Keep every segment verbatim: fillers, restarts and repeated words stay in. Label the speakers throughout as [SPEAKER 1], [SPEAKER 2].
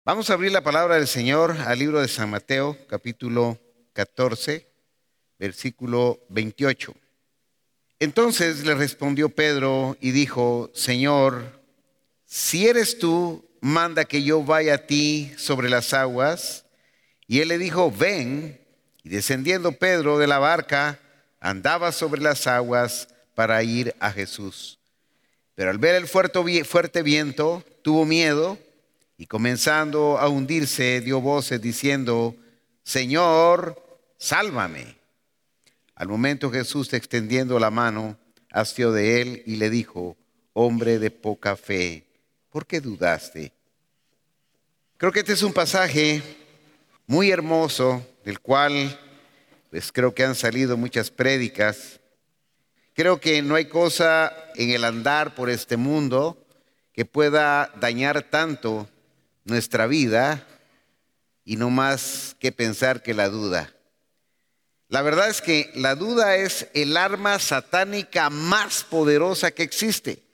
[SPEAKER 1] Vamos a abrir la palabra del Señor al libro de San Mateo, capítulo catorce, versículo veintiocho. Entonces le respondió Pedro y dijo: Señor, si eres tú, manda que yo vaya a ti sobre las aguas. Y él le dijo: ven. Y descendiendo Pedro de la barca, andaba sobre las aguas para ir a Jesús. Pero al ver el fuerte, fuerte viento, tuvo miedo y comenzando a hundirse, dio voces diciendo: Señor, sálvame. Al momento Jesús, extendiendo la mano, asió de él y le dijo: hombre de poca fe, ¿por qué dudaste? Creo que este es un pasaje muy hermoso, del cual pues creo que han salido muchas prédicas. Creo que no hay cosa en el andar por este mundo que pueda dañar tanto nuestra vida y no más que pensar que la duda. La verdad es que la duda es el arma satánica más poderosa que existe.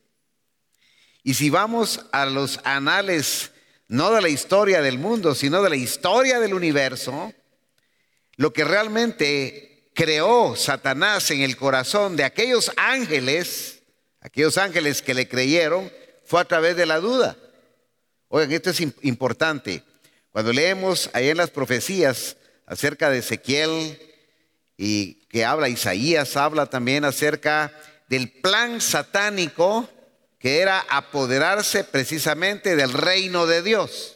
[SPEAKER 1] Y si vamos a los anales, no de la historia del mundo, sino de la historia del universo, lo que realmente creó Satanás en el corazón de aquellos ángeles, aquellos ángeles que le creyeron, fue a través de la duda. Oigan, esto es importante. Cuando leemos ahí en las profecías acerca de Ezequiel y que habla Isaías, habla también acerca del plan satánico que era apoderarse precisamente del reino de Dios.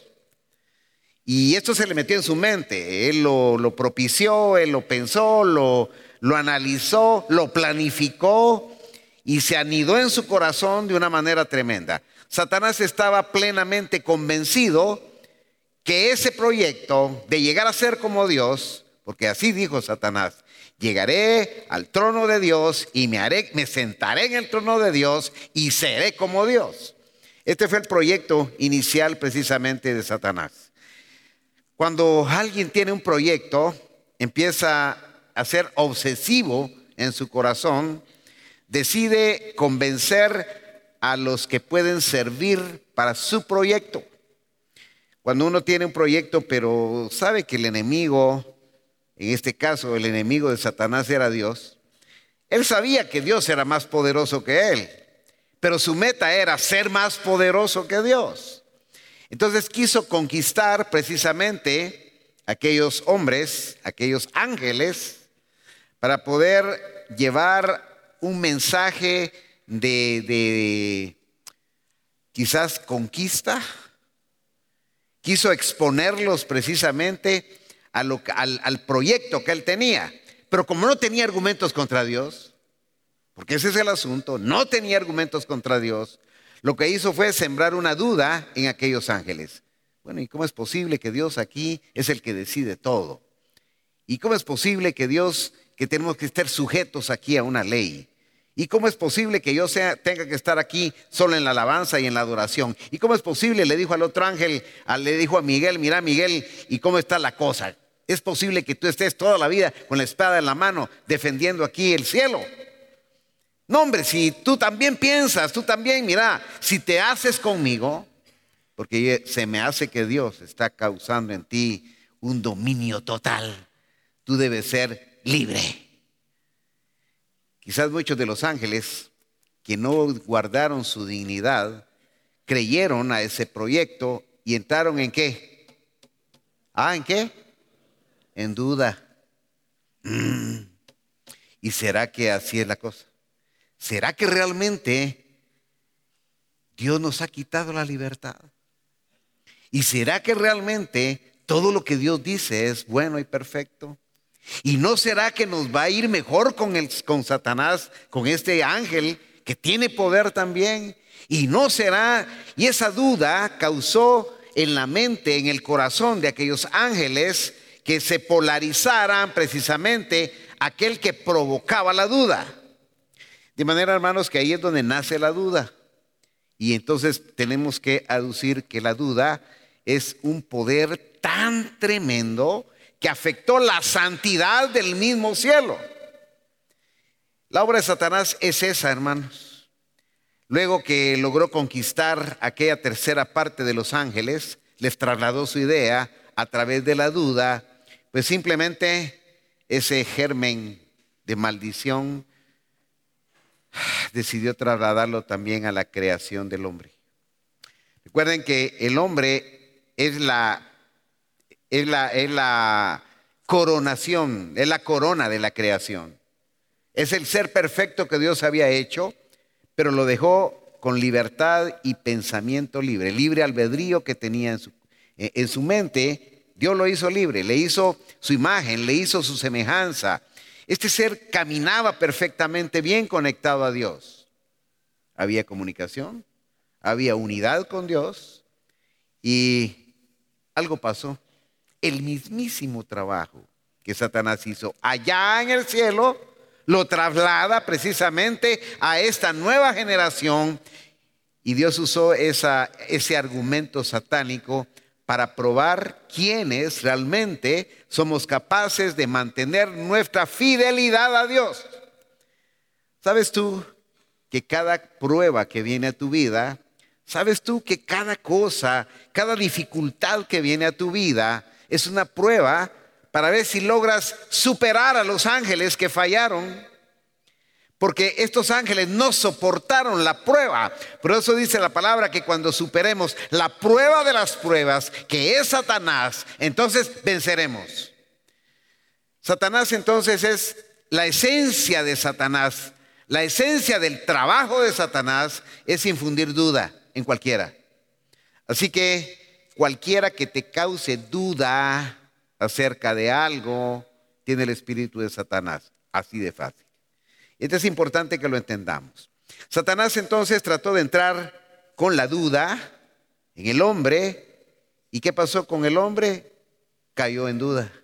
[SPEAKER 1] Y esto se le metió en su mente. Él lo, lo propició, él lo pensó, lo, lo analizó, lo planificó y se anidó en su corazón de una manera tremenda. Satanás estaba plenamente convencido que ese proyecto de llegar a ser como Dios, porque así dijo Satanás: llegaré al trono de Dios y me haré, me sentaré en el trono de Dios y seré como Dios. Este fue el proyecto inicial precisamente de Satanás. Cuando alguien tiene un proyecto, empieza a ser obsesivo en su corazón, decide convencer a los que pueden servir para su proyecto. Cuando uno tiene un proyecto, pero sabe que el enemigo, en este caso el enemigo de Satanás, era Dios, él sabía que Dios era más poderoso que él, pero su meta era ser más poderoso que Dios. Entonces quiso conquistar precisamente aquellos hombres, aquellos ángeles, para poder llevar un mensaje de, de quizás conquista. Quiso exponerlos precisamente a lo, al, al proyecto que él tenía. Pero como no tenía argumentos contra Dios, porque ese es el asunto, no tenía argumentos contra Dios, lo que hizo fue sembrar una duda en aquellos ángeles. Bueno, ¿y cómo es posible que Dios aquí es el que decide todo? ¿Y cómo es posible que Dios, que tenemos que estar sujetos aquí a una ley? ¿Y cómo es posible que yo sea, tenga que estar aquí solo en la alabanza y en la adoración? ¿Y cómo es posible? Le dijo al otro ángel, le dijo a Miguel: mira Miguel, ¿y cómo está la cosa? ¿Es posible que tú estés toda la vida con la espada en la mano defendiendo aquí el cielo? No, hombre, si tú también piensas, tú también, mira, si te haces conmigo, porque se me hace que Dios está causando en ti un dominio total, tú debes ser libre. Quizás muchos de los ángeles que no guardaron su dignidad creyeron a ese proyecto y entraron ¿en qué? Ah, ¿en qué? En duda. Mm. ¿Y será que así es la cosa? ¿Será que realmente Dios nos ha quitado la libertad? ¿Y será que realmente todo lo que Dios dice es bueno y perfecto? ¿Y no será que nos va a ir mejor con, el, con Satanás, con este ángel que tiene poder también? ¿Y no será? Y esa duda causó en la mente, en el corazón de aquellos ángeles, que se polarizaran precisamente aquel que provocaba la duda. De manera, hermanos, que ahí es donde nace la duda. Y entonces tenemos que aducir que la duda es un poder tan tremendo que afectó la santidad del mismo cielo. La obra de Satanás es esa, hermanos. Luego que logró conquistar aquella tercera parte de los ángeles, les trasladó su idea a través de la duda, pues simplemente ese germen de maldición decidió trasladarlo también a la creación del hombre. Recuerden que el hombre es la, es la, es la coronación, es la corona de la creación. Es el ser perfecto que Dios había hecho, pero lo dejó con libertad y pensamiento libre, libre albedrío que tenía en su, en su mente. Dios lo hizo libre, le hizo su imagen, le hizo su semejanza. Este ser caminaba perfectamente bien conectado a Dios. Había comunicación, había unidad con Dios y algo pasó. El mismísimo trabajo que Satanás hizo allá en el cielo lo traslada precisamente a esta nueva generación, y Dios usó esa, ese argumento satánico para probar quiénes realmente somos capaces de mantener nuestra fidelidad a Dios. ¿Sabes tú que cada prueba que viene a tu vida, sabes tú que cada cosa, cada dificultad que viene a tu vida es una prueba para ver si logras superar a los ángeles que fallaron? Porque estos ángeles no soportaron la prueba. Por eso dice la palabra que cuando superemos la prueba de las pruebas, que es Satanás, entonces venceremos. Satanás entonces es la esencia de Satanás. La esencia del trabajo de Satanás es infundir duda en cualquiera. Así que cualquiera que te cause duda acerca de algo, tiene el espíritu de Satanás. Así de fácil. Esto es importante que lo entendamos. Satanás entonces trató de entrar con la duda en el hombre. ¿Y qué pasó con el hombre? Cayó en duda.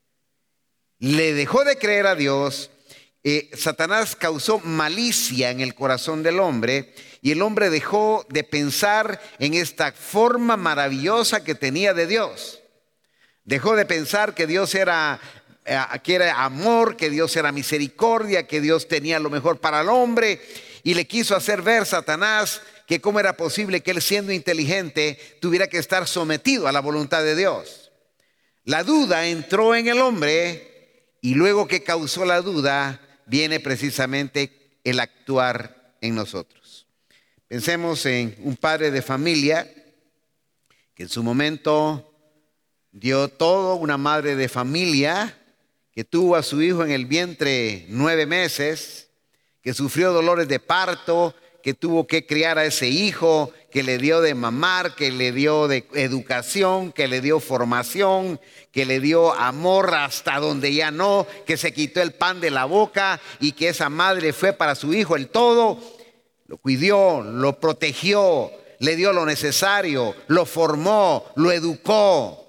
[SPEAKER 1] Le dejó de creer a Dios. Eh, Satanás causó malicia en el corazón del hombre y el hombre dejó de pensar en esta forma maravillosa que tenía de Dios. Dejó de pensar que Dios era... que era amor, que Dios era misericordia, que Dios tenía lo mejor para el hombre, y le quiso hacer ver Satanás que cómo era posible que él, siendo inteligente, tuviera que estar sometido a la voluntad de Dios. La duda entró en el hombre y luego que causó la duda viene precisamente el actuar en nosotros. Pensemos en un padre de familia que en su momento dio todo, una madre de familia que tuvo a su hijo en el vientre nueve meses, que sufrió dolores de parto, que tuvo que criar a ese hijo, que le dio de mamar, que le dio de educación, que le dio formación, que le dio amor hasta donde ya no, que se quitó el pan de la boca y que esa madre fue para su hijo el todo, lo cuidó, lo protegió, le dio lo necesario, lo formó, lo educó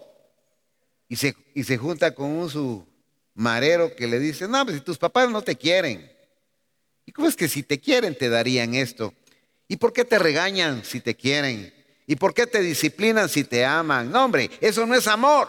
[SPEAKER 1] y se, y se junta con un su marero que le dice: no, pues si tus papás no te quieren, ¿y cómo es que si te quieren te darían esto? ¿Y por qué te regañan si te quieren? ¿Y por qué te disciplinan si te aman? No, hombre, eso no es amor.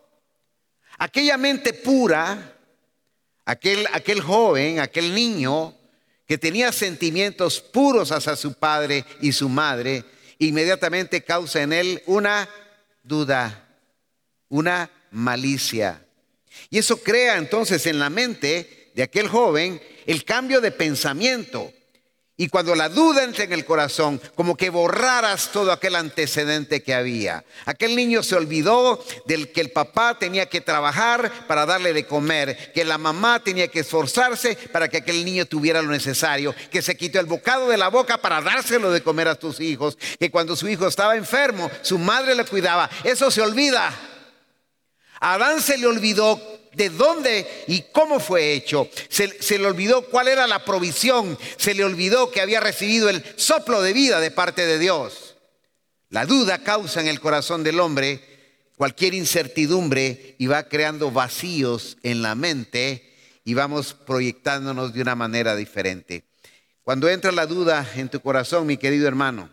[SPEAKER 1] Aquella mente pura, aquel, aquel joven, aquel niño que tenía sentimientos puros hacia su padre y su madre, inmediatamente causa en él una duda, una malicia. Y eso crea entonces en la mente de aquel joven el cambio de pensamiento. Y cuando la duda entra en el corazón, como que borraras todo aquel antecedente que había. Aquel niño se olvidó del que el papá tenía que trabajar para darle de comer, que la mamá tenía que esforzarse para que aquel niño tuviera lo necesario, que se quitó el bocado de la boca para dárselo de comer a sus hijos, que cuando su hijo estaba enfermo, su madre le cuidaba. Eso se olvida. A Adán se le olvidó de dónde y cómo fue hecho. Se, se le olvidó cuál era la provisión. Se le olvidó que había recibido el soplo de vida de parte de Dios. La duda causa en el corazón del hombre cualquier incertidumbre y va creando vacíos en la mente y vamos proyectándonos de una manera diferente. Cuando entra la duda en tu corazón, mi querido hermano,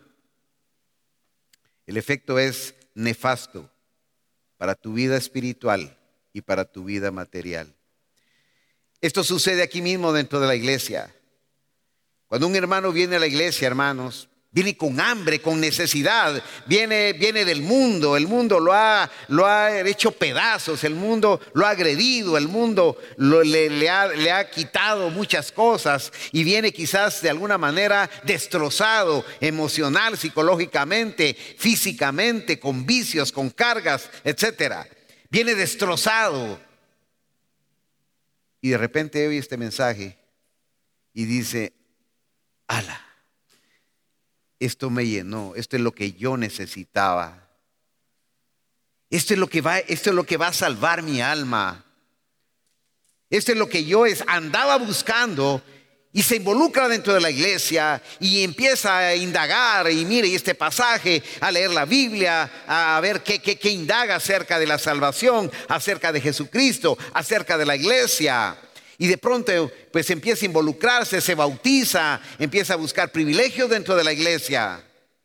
[SPEAKER 1] el efecto es nefasto para tu vida espiritual y para tu vida material. Esto sucede aquí mismo dentro de la iglesia. Cuando un hermano viene a la iglesia, hermanos, Viene con hambre, con necesidad, viene, viene del mundo. El mundo lo ha, lo ha hecho pedazos, el mundo lo ha agredido, el mundo lo, le, le, ha, le ha quitado muchas cosas y viene quizás de alguna manera destrozado emocional, psicológicamente, físicamente, con vicios, con cargas, etcétera. Viene destrozado. Y de repente oye este mensaje y dice, ala. Esto me llenó, esto es lo que yo necesitaba. Esto es lo que va, esto es lo que va a salvar mi alma. Esto es lo que yo es, andaba buscando y se involucra dentro de la iglesia y empieza a indagar y mire este pasaje, a leer la Biblia, a ver qué, qué, qué indaga acerca de la salvación, acerca de Jesucristo, acerca de la iglesia. Y de pronto pues empieza a involucrarse, se bautiza, empieza a buscar privilegios dentro de la iglesia.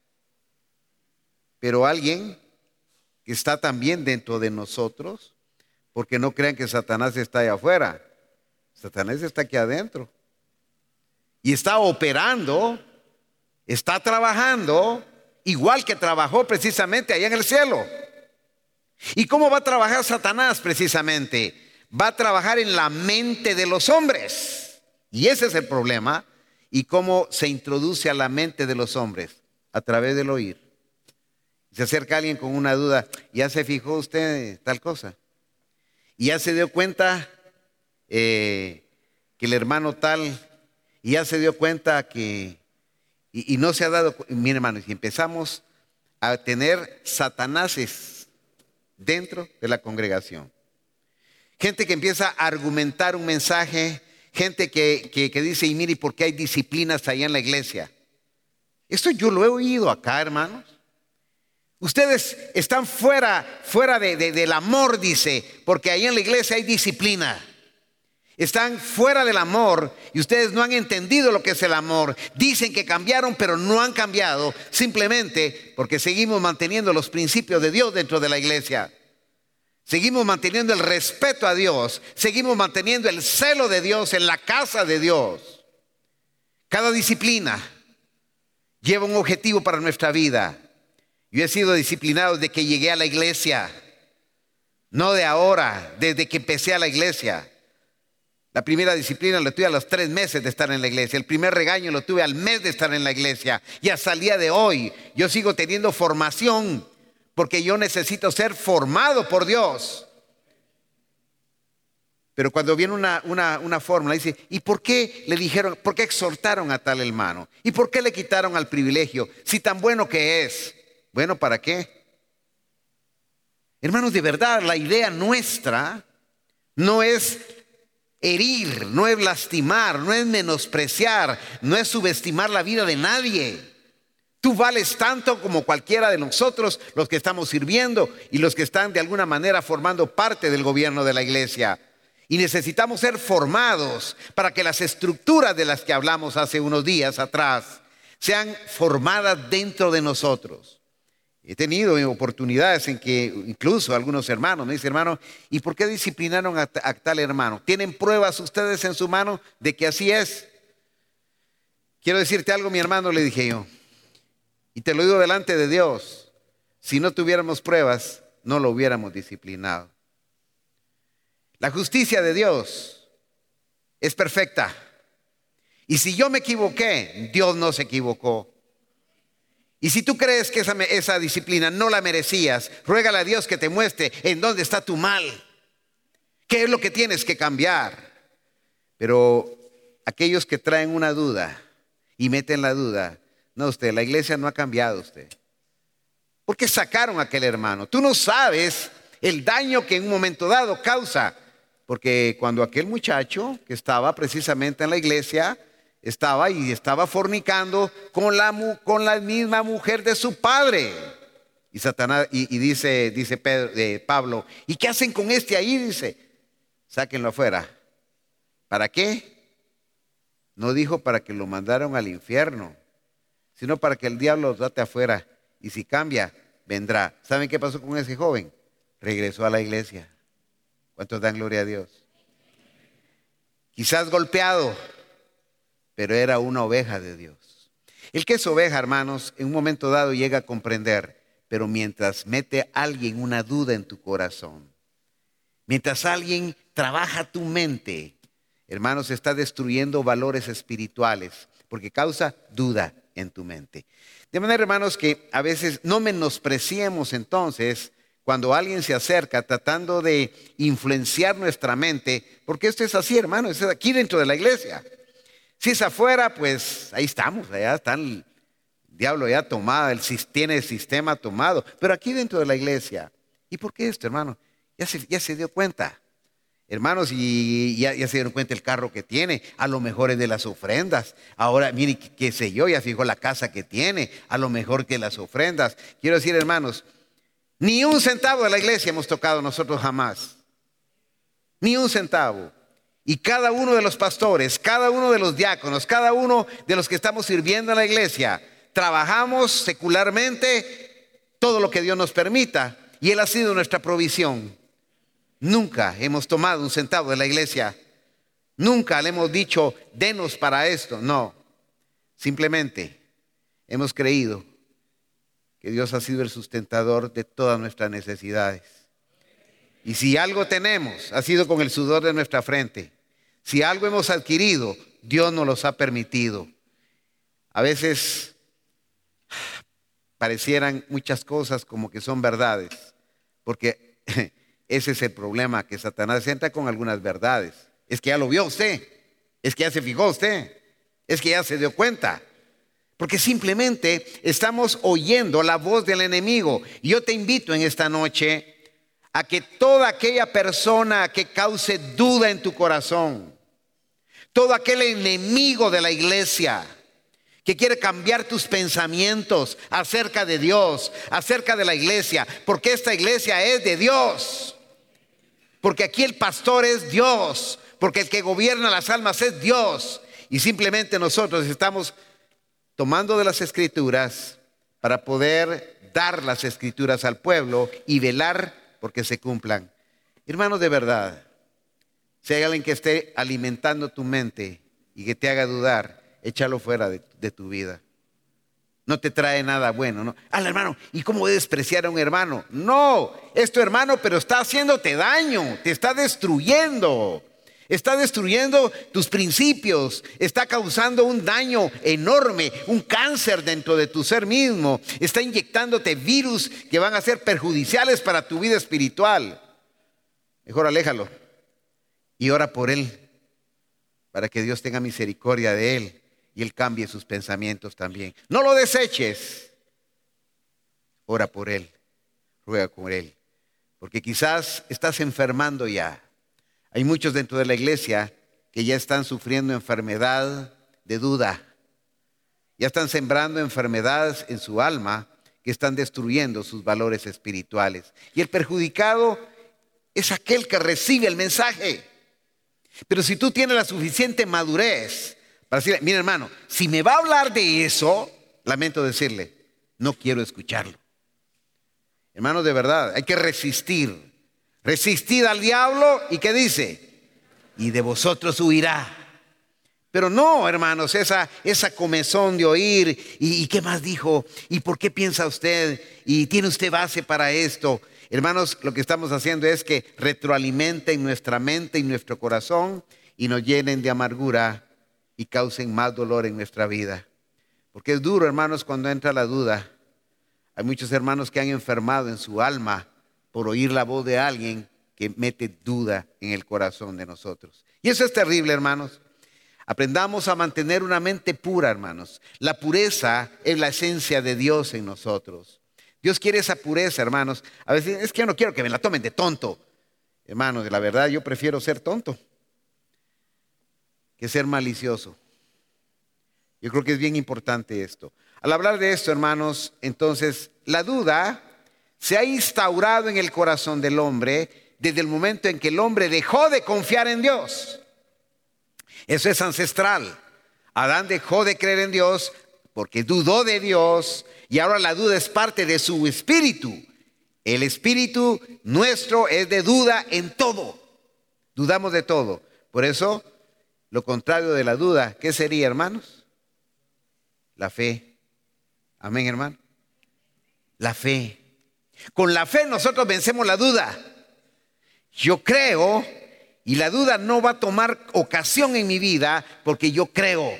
[SPEAKER 1] Pero alguien que está también dentro de nosotros, porque no crean que Satanás está allá afuera, Satanás está aquí adentro. Y está operando, está trabajando, igual que trabajó precisamente allá en el cielo. ¿Y cómo va a trabajar Satanás precisamente? Va a trabajar en la mente de los hombres. Y ese es el problema. ¿Y cómo se introduce a la mente de los hombres? A través del oír. Se acerca alguien con una duda. ¿Ya se fijó usted tal cosa? ¿Y ya se dio cuenta eh, que el hermano tal? ¿Y ya se dio cuenta que... Y, y no se ha dado... Mire hermano, si empezamos a tener satanáses dentro de la congregación. Gente que empieza a argumentar un mensaje, gente que, que, que dice, y mire, ¿por qué hay disciplinas allá en la iglesia? Esto yo lo he oído acá, hermanos. Ustedes están fuera, fuera de, de, del amor, dice, porque ahí en la iglesia hay disciplina. Están fuera del amor y ustedes no han entendido lo que es el amor. Dicen que cambiaron, pero no han cambiado, simplemente porque seguimos manteniendo los principios de Dios dentro de la iglesia. Seguimos manteniendo el respeto a Dios. Seguimos manteniendo el celo de Dios en la casa de Dios. Cada disciplina lleva un objetivo para nuestra vida. Yo he sido disciplinado desde que llegué a la iglesia. No de ahora, desde que empecé a la iglesia. La primera disciplina la tuve a los tres meses de estar en la iglesia. El primer regaño lo tuve al mes de estar en la iglesia. Y hasta el día de hoy yo sigo teniendo formación. Porque yo necesito ser formado por Dios. Pero cuando viene una, una, una fórmula, dice, ¿y por qué le dijeron, por qué exhortaron a tal hermano? ¿Y por qué le quitaron al privilegio? Si tan bueno que es. Bueno, ¿para qué? Hermanos, de verdad, la idea nuestra no es herir, no es lastimar, no es menospreciar, no es subestimar la vida de nadie. Tú vales tanto como cualquiera de nosotros, los que estamos sirviendo y los que están de alguna manera formando parte del gobierno de la iglesia. Y necesitamos ser formados para que las estructuras de las que hablamos hace unos días atrás sean formadas dentro de nosotros. He tenido oportunidades en que incluso algunos hermanos me dicen, hermano, ¿y por qué disciplinaron a, a tal hermano? ¿Tienen pruebas ustedes en su mano de que así es? Quiero decirte algo, mi hermano, le dije yo. Y te lo digo delante de Dios, si no tuviéramos pruebas, no lo hubiéramos disciplinado. La justicia de Dios es perfecta. Y si yo me equivoqué, Dios no se equivocó. Y si tú crees que esa, esa disciplina no la merecías, ruégale a Dios que te muestre en dónde está tu mal. ¿Qué es lo que tienes que cambiar? Pero aquellos que traen una duda y meten la duda, no, usted, la iglesia no ha cambiado usted. ¿Por qué sacaron a aquel hermano? Tú no sabes el daño que en un momento dado causa. Porque cuando aquel muchacho que estaba precisamente en la iglesia, estaba y estaba fornicando con la, con la misma mujer de su padre. Y Satanás, y, y dice, dice Pedro, eh, Pablo, ¿y qué hacen con este ahí? Dice, sáquenlo afuera. ¿Para qué? No dijo para que lo mandaron al infierno, sino para que el diablo los date afuera. Y si cambia, vendrá. ¿Saben qué pasó con ese joven? Regresó a la iglesia. ¿Cuántos dan gloria a Dios? Quizás golpeado, pero era una oveja de Dios. El que es oveja, hermanos, en un momento dado llega a comprender, pero mientras mete a alguien una duda en tu corazón, mientras alguien trabaja tu mente, hermanos, está destruyendo valores espirituales porque causa duda en tu mente. De manera, hermanos, que a veces no menospreciemos entonces cuando alguien se acerca tratando de influenciar nuestra mente, porque esto es así, hermanos, es aquí dentro de la iglesia. Si es afuera, pues ahí estamos, allá está el diablo ya tomado, el, tiene el sistema tomado, pero aquí dentro de la iglesia. ¿Y por qué esto, hermano? Ya se, ya se dio cuenta. Hermanos, y ya, ya se dieron cuenta el carro que tiene, a lo mejor es de las ofrendas. Ahora, mire, qué sé yo, ya fijó la casa que tiene, a lo mejor que las ofrendas. Quiero decir, hermanos, ni un centavo de la iglesia hemos tocado nosotros jamás. Ni un centavo. Y cada uno de los pastores, cada uno de los diáconos, cada uno de los que estamos sirviendo en la iglesia, trabajamos secularmente todo lo que Dios nos permita. Y Él ha sido nuestra provisión. Nunca hemos tomado un centavo de la iglesia. Nunca le hemos dicho, denos para esto. No, simplemente hemos creído que Dios ha sido el sustentador de todas nuestras necesidades. Y si algo tenemos, ha sido con el sudor de nuestra frente. Si algo hemos adquirido, Dios nos los ha permitido. A veces parecieran muchas cosas como que son verdades, porque ese es el problema, que Satanás entra con algunas verdades. Es que ya lo vio usted, es que ya se fijó usted, es que ya se dio cuenta. Porque simplemente estamos oyendo la voz del enemigo. Y yo te invito en esta noche a que toda aquella persona que cause duda en tu corazón, todo aquel enemigo de la iglesia que quiere cambiar tus pensamientos acerca de Dios, acerca de la iglesia, porque esta iglesia es de Dios. Porque aquí el pastor es Dios, porque el que gobierna las almas es Dios. Y simplemente nosotros estamos tomando de las escrituras para poder dar las escrituras al pueblo y velar porque se cumplan. Hermanos, de verdad, si hay alguien que esté alimentando tu mente y que te haga dudar, échalo fuera de, de tu vida. No te trae nada bueno, ¿no? Al hermano, ¿y cómo voy a despreciar a un hermano? No, es tu hermano, pero está haciéndote daño, te está destruyendo. Está destruyendo tus principios, está causando un daño enorme, un cáncer dentro de tu ser mismo. Está inyectándote virus que van a ser perjudiciales para tu vida espiritual. Mejor aléjalo y ora por él, para que Dios tenga misericordia de él y él cambie sus pensamientos también. No lo deseches, ora por él, ruega con él, porque quizás estás enfermando ya. Hay muchos dentro de la iglesia que ya están sufriendo enfermedad de duda. Ya están sembrando enfermedades en su alma que están destruyendo sus valores espirituales. Y el perjudicado es aquel que recibe el mensaje. Pero si tú tienes la suficiente madurez para decirle, mira hermano, si me va a hablar de eso, lamento decirle, no quiero escucharlo. Hermanos, de verdad, hay que resistir. Resistid al diablo, ¿y qué dice? Y de vosotros huirá. Pero no, hermanos, esa, esa comezón de oír, ¿y, ¿y qué más dijo? ¿Y por qué piensa usted? ¿Y tiene usted base para esto? Hermanos, lo que estamos haciendo es que retroalimenten nuestra mente y nuestro corazón y nos llenen de amargura y causen más dolor en nuestra vida. Porque es duro, hermanos, cuando entra la duda. Hay muchos hermanos que han enfermado en su alma por oír la voz de alguien que mete duda en el corazón de nosotros. Y eso es terrible, hermanos. Aprendamos a mantener una mente pura, hermanos. La pureza es la esencia de Dios en nosotros. Dios quiere esa pureza, hermanos. A veces es que yo no quiero que me la tomen de tonto. Hermanos, de la verdad yo prefiero ser tonto que ser malicioso. Yo creo que es bien importante esto. Al hablar de esto, hermanos, entonces la duda se ha instaurado en el corazón del hombre desde el momento en que el hombre dejó de confiar en Dios. Eso es ancestral. Adán dejó de creer en Dios porque dudó de Dios y ahora la duda es parte de su espíritu. El espíritu nuestro es de duda en todo. Dudamos de todo. Por eso, lo contrario de la duda, ¿qué sería, hermanos? La fe. Amén, hermano. La fe. Con la fe nosotros vencemos la duda. Yo creo y la duda no va a tomar ocasión en mi vida porque yo creo.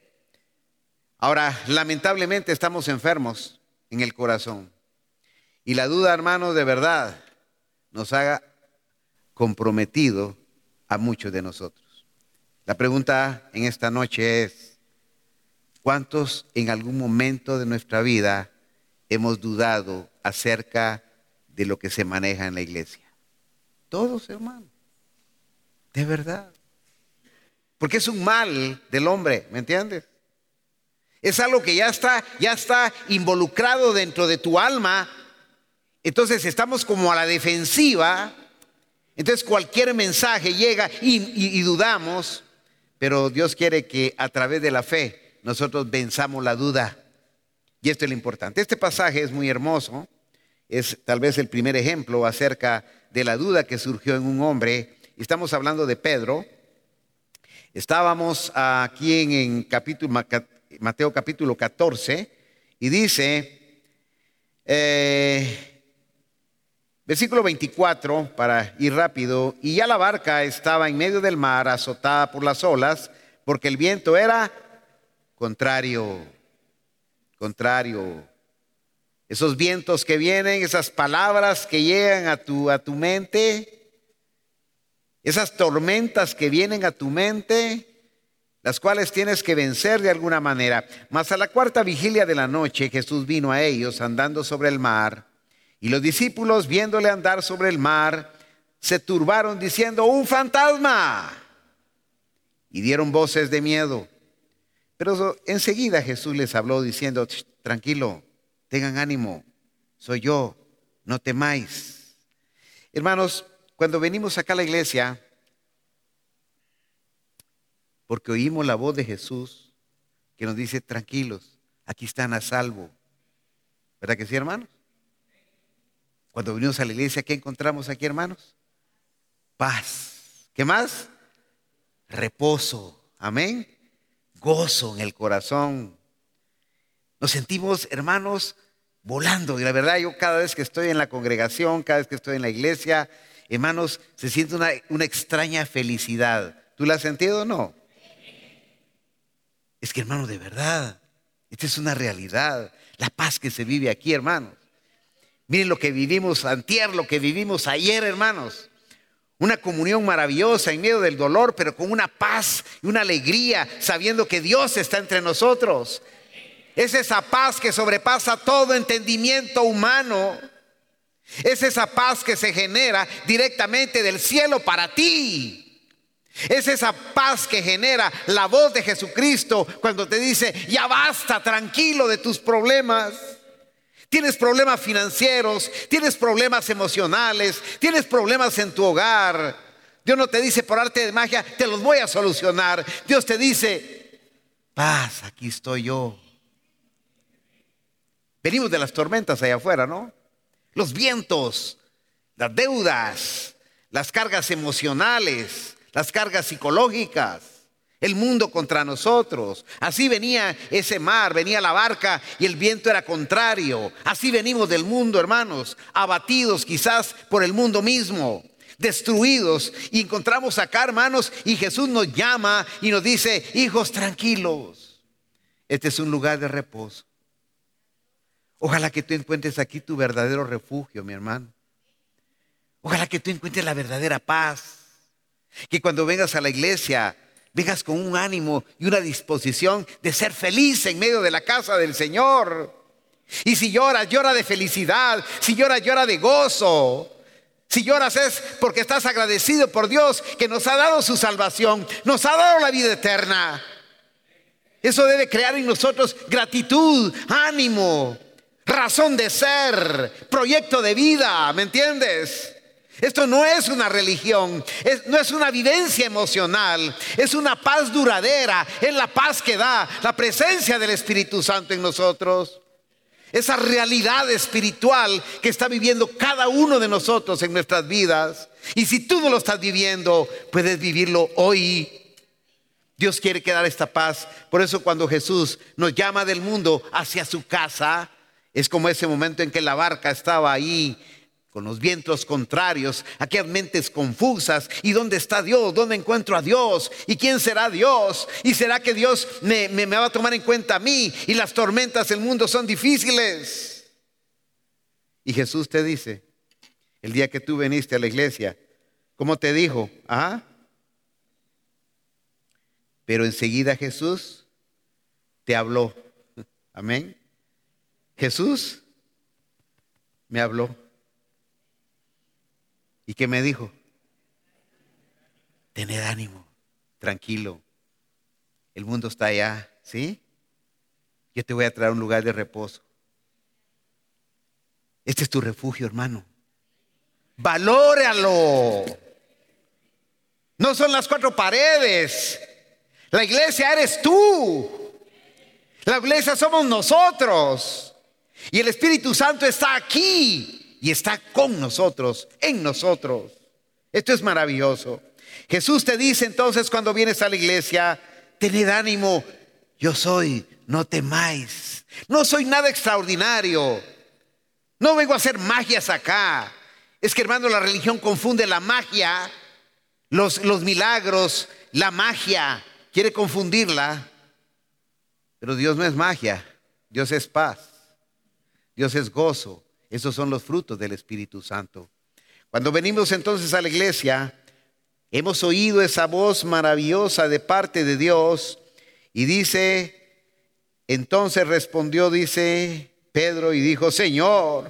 [SPEAKER 1] Ahora, lamentablemente estamos enfermos en el corazón. Y la duda, hermano, de verdad nos ha comprometido a muchos de nosotros. La pregunta en esta noche es: ¿cuántos en algún momento de nuestra vida hemos dudado acerca de lo que se maneja en la iglesia? Todos, hermano. De verdad. Porque es un mal del hombre, ¿me entiendes? Es algo que ya está, ya está involucrado dentro de tu alma. Entonces estamos como a la defensiva. Entonces cualquier mensaje llega y, y, y dudamos. Pero Dios quiere que a través de la fe nosotros venzamos la duda. Y esto es lo importante. Este pasaje es muy hermoso. Es tal vez el primer ejemplo acerca de la duda que surgió en un hombre. Estamos hablando de Pedro. Estábamos aquí en, en capítulo, Mateo capítulo catorce y dice, eh, versículo veinticuatro, para ir rápido: y ya la barca estaba en medio del mar, azotada por las olas, porque el viento era contrario, contrario. Esos vientos que vienen, esas palabras que llegan a tu, a tu mente, esas tormentas que vienen a tu mente, las cuales tienes que vencer de alguna manera. Mas a la cuarta vigilia de la noche Jesús vino a ellos andando sobre el mar, y los discípulos, viéndole andar sobre el mar, se turbaron diciendo: ¡un fantasma! Y dieron voces de miedo. Pero enseguida Jesús les habló diciendo: tranquilo, tengan ánimo, soy yo, no temáis. Hermanos, cuando venimos acá a la iglesia, porque oímos la voz de Jesús que nos dice: tranquilos, aquí están a salvo. ¿Verdad que sí, hermanos? Cuando venimos a la iglesia, ¿qué encontramos aquí, hermanos? Paz. ¿Qué más? Reposo. Amén. Gozo en el corazón. Nos sentimos, hermanos, volando. Y la verdad, yo cada vez que estoy en la congregación, cada vez que estoy en la iglesia, hermanos, se siente una, una extraña felicidad. ¿Tú la has sentido o no? Es que, hermano, de verdad, esta es una realidad. La paz que se vive aquí, hermanos. Miren lo que vivimos antier, lo que vivimos ayer, hermanos. Una comunión maravillosa en medio del dolor, pero con una paz y una alegría, sabiendo que Dios está entre nosotros. Es esa paz que sobrepasa todo entendimiento humano. Es esa paz que se genera directamente del cielo para ti. Es esa paz que genera la voz de Jesucristo cuando te dice: ya basta, tranquilo de tus problemas. Tienes problemas financieros, tienes problemas emocionales, tienes problemas en tu hogar. Dios no te dice por arte de magia: te los voy a solucionar. Dios te dice: paz, aquí estoy yo. Venimos de las tormentas allá afuera, ¿no? Los vientos, las deudas, las cargas emocionales, las cargas psicológicas, el mundo contra nosotros. Así venía ese mar, venía la barca y el viento era contrario. Así venimos del mundo, hermanos, abatidos quizás por el mundo mismo, destruidos. Y encontramos acá, hermanos, y Jesús nos llama y nos dice: hijos, tranquilos, este es un lugar de reposo. Ojalá que tú encuentres aquí tu verdadero refugio, mi hermano. Ojalá que tú encuentres la verdadera paz. Que cuando vengas a la iglesia, vengas con un ánimo y una disposición de ser feliz en medio de la casa del Señor. Y si lloras, llora de felicidad. Si lloras, llora de gozo. Si lloras es porque estás agradecido por Dios, que nos ha dado su salvación, nos ha dado la vida eterna. Eso debe crear en nosotros gratitud, ánimo, razón de ser, proyecto de vida, ¿me entiendes? Esto no es una religión, es, no es una vivencia emocional, es una paz duradera, es la paz que da la presencia del Espíritu Santo en nosotros. Esa realidad espiritual que está viviendo cada uno de nosotros en nuestras vidas. Y si tú no lo estás viviendo, puedes vivirlo hoy. Dios quiere que dar esta paz. Por eso cuando Jesús nos llama del mundo hacia su casa, es como ese momento en que la barca estaba ahí con los vientos contrarios, aquellas mentes confusas. ¿Y dónde está Dios? ¿Dónde encuentro a Dios? ¿Y quién será Dios? ¿Y será que Dios me, me, me va a tomar en cuenta a mí? Y las tormentas del mundo son difíciles. Y Jesús te dice, el día que tú viniste a la iglesia, ¿cómo te dijo? ¿Ah? Pero enseguida Jesús te habló. Amén. Jesús me habló. ¿Y qué me dijo? Tened ánimo, tranquilo. El mundo está allá, ¿sí? Yo te voy a traer a un lugar de reposo. Este es tu refugio, hermano. Valóralo. No son las cuatro paredes. La iglesia eres tú. La iglesia somos nosotros. Y el Espíritu Santo está aquí y está con nosotros, en nosotros. Esto es maravilloso. Jesús te dice entonces cuando vienes a la iglesia, tened ánimo, yo soy, no temáis. No soy nada extraordinario. No vengo a hacer magias acá. Es que, hermano, la religión confunde la magia, los, los milagros, la magia. Quiere confundirla. Pero Dios no es magia. Dios es paz. Dios es gozo. Esos son los frutos del Espíritu Santo. Cuando venimos entonces a la iglesia, hemos oído esa voz maravillosa de parte de Dios. Y dice, entonces respondió, dice Pedro, y dijo, Señor,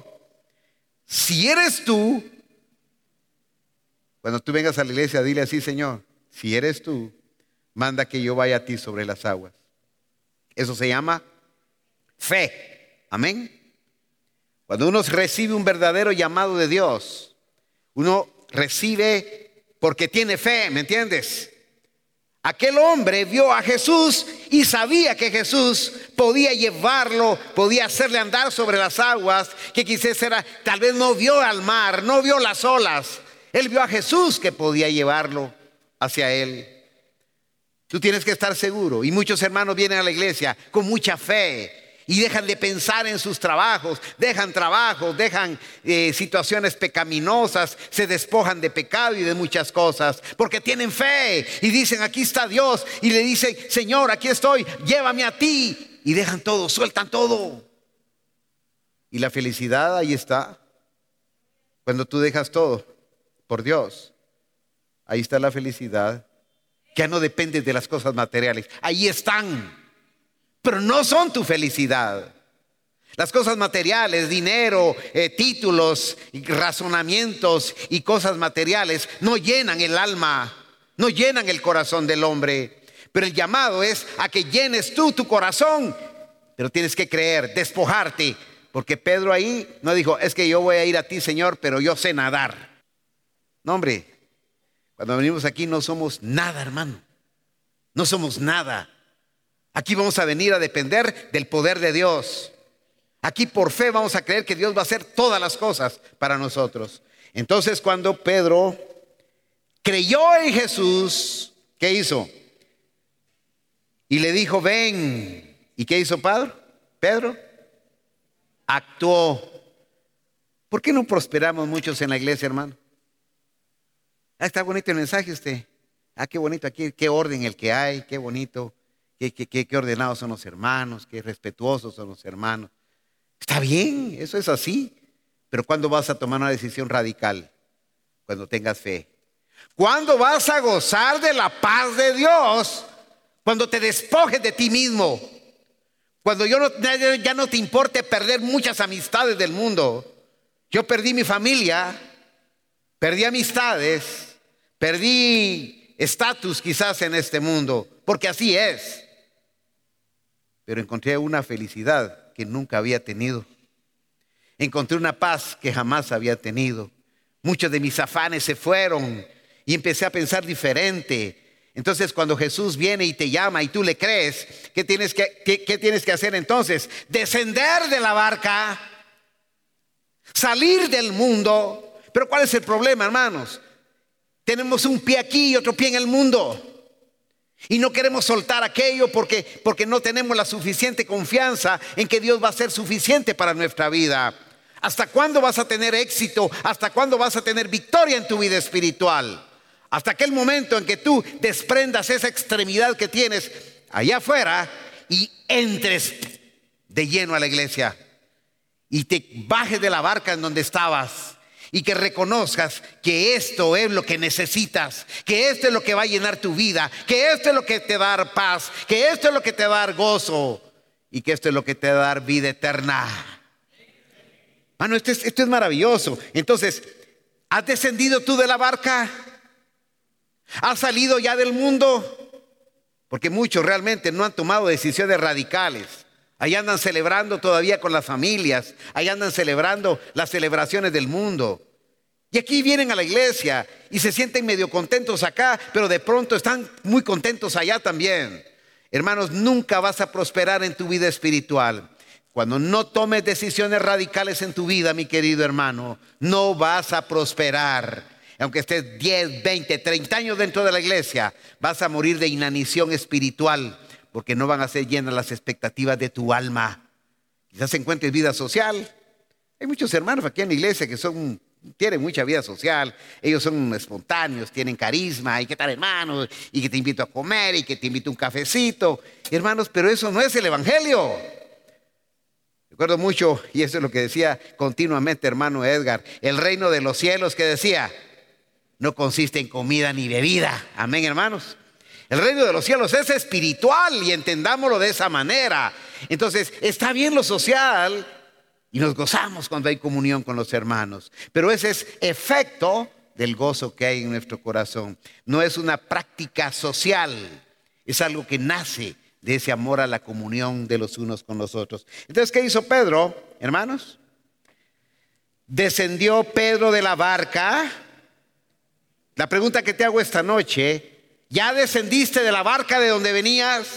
[SPEAKER 1] si eres tú, cuando tú vengas a la iglesia, dile así, Señor, si eres tú, manda que yo vaya a ti sobre las aguas. Eso se llama fe. Amén. Cuando uno recibe un verdadero llamado de Dios, uno recibe porque tiene fe, ¿me entiendes? Aquel hombre vio a Jesús y sabía que Jesús podía llevarlo, podía hacerle andar sobre las aguas, que quizás era, tal vez no vio al mar, no vio las olas. Él vio a Jesús que podía llevarlo hacia él. Tú tienes que estar seguro. Y muchos hermanos vienen a la iglesia con mucha fe y dejan de pensar en sus trabajos, dejan trabajos, dejan eh, situaciones pecaminosas, se despojan de pecado y de muchas cosas, porque tienen fe y dicen, aquí está Dios, y le dicen, Señor, aquí estoy, llévame a ti, y dejan todo, sueltan todo. Y la felicidad ahí está. Cuando tú dejas todo por Dios, ahí está la felicidad. Ya no dependes de las cosas materiales, ahí están. Pero no son tu felicidad. Las cosas materiales, dinero, eh, títulos, razonamientos y cosas materiales no llenan el alma, no llenan el corazón del hombre. Pero el llamado es a que llenes tú tu corazón. Pero tienes que creer, despojarte. Porque Pedro ahí no dijo, es que yo voy a ir a ti, Señor, pero yo sé nadar. No, hombre, cuando venimos aquí no somos nada, hermano. No somos nada. Aquí vamos a venir a depender del poder de Dios. Aquí por fe vamos a creer que Dios va a hacer todas las cosas para nosotros. Entonces cuando Pedro creyó en Jesús, ¿qué hizo? Y le dijo, ven. ¿Y qué hizo Pedro? Pedro actuó. ¿Por qué no prosperamos muchos en la iglesia, hermano? Ah, está bonito el mensaje usted. Ah, qué bonito aquí, qué orden el que hay, qué bonito. Qué, qué, qué, qué ordenados son los hermanos, qué respetuosos son los hermanos. Está bien, eso es así. Pero ¿cuándo vas a tomar una decisión radical? Cuando tengas fe. ¿Cuándo vas a gozar de la paz de Dios? Cuando te despojes de ti mismo. Cuando yo no, ya no te importe perder muchas amistades del mundo. Yo perdí mi familia, perdí amistades, perdí estatus quizás en este mundo, porque así es. Pero encontré una felicidad que nunca había tenido. Encontré una paz que jamás había tenido. Muchos de mis afanes se fueron y empecé a pensar diferente. Entonces cuando Jesús viene y te llama y tú le crees, ¿qué tienes que, qué, qué tienes que hacer entonces? Descender de la barca, salir del mundo. Pero ¿cuál es el problema, hermanos? Tenemos un pie aquí y otro pie en el mundo. Y no queremos soltar aquello porque, porque no tenemos la suficiente confianza en que Dios va a ser suficiente para nuestra vida. ¿Hasta cuándo vas a tener éxito? ¿Hasta cuándo vas a tener victoria en tu vida espiritual? Hasta aquel momento en que tú desprendas esa extremidad que tienes allá afuera y entres de lleno a la iglesia y te bajes de la barca en donde estabas. Y que reconozcas que esto es lo que necesitas, que esto es lo que va a llenar tu vida, que esto es lo que te va a dar paz, que esto es lo que te va a dar gozo y que esto es lo que te va a dar vida eterna. Mano, esto es, esto es maravilloso. Entonces, ¿has descendido tú de la barca? ¿Has salido ya del mundo? Porque muchos realmente no han tomado decisiones radicales. Ahí andan celebrando todavía con las familias. Ahí andan celebrando las celebraciones del mundo. Y aquí vienen a la iglesia y se sienten medio contentos acá, pero de pronto están muy contentos allá también. Hermanos, nunca vas a prosperar en tu vida espiritual. Cuando no tomes decisiones radicales en tu vida, mi querido hermano, no vas a prosperar. Aunque estés diez, veinte, treinta años dentro de la iglesia, vas a morir de inanición espiritual. Porque no van a ser llenas las expectativas de tu alma. Quizás encuentres vida social. Hay muchos hermanos aquí en la iglesia que son, tienen mucha vida social. Ellos son espontáneos, tienen carisma. ¿Y qué tal, hermanos? Y que te invito a comer y que te invito a un cafecito. Hermanos, pero eso no es el evangelio. Recuerdo mucho, y eso es lo que decía continuamente hermano Edgar, el reino de los cielos, que decía, no consiste en comida ni bebida. Amén, hermanos. El reino de los cielos es espiritual y entendámoslo de esa manera. Entonces, está bien lo social y nos gozamos cuando hay comunión con los hermanos. Pero ese es efecto del gozo que hay en nuestro corazón. No es una práctica social, es algo que nace de ese amor a la comunión de los unos con los otros. Entonces, ¿qué hizo Pedro, hermanos? Descendió Pedro de la barca. La pregunta que te hago esta noche: ¿ya descendiste de la barca de donde venías?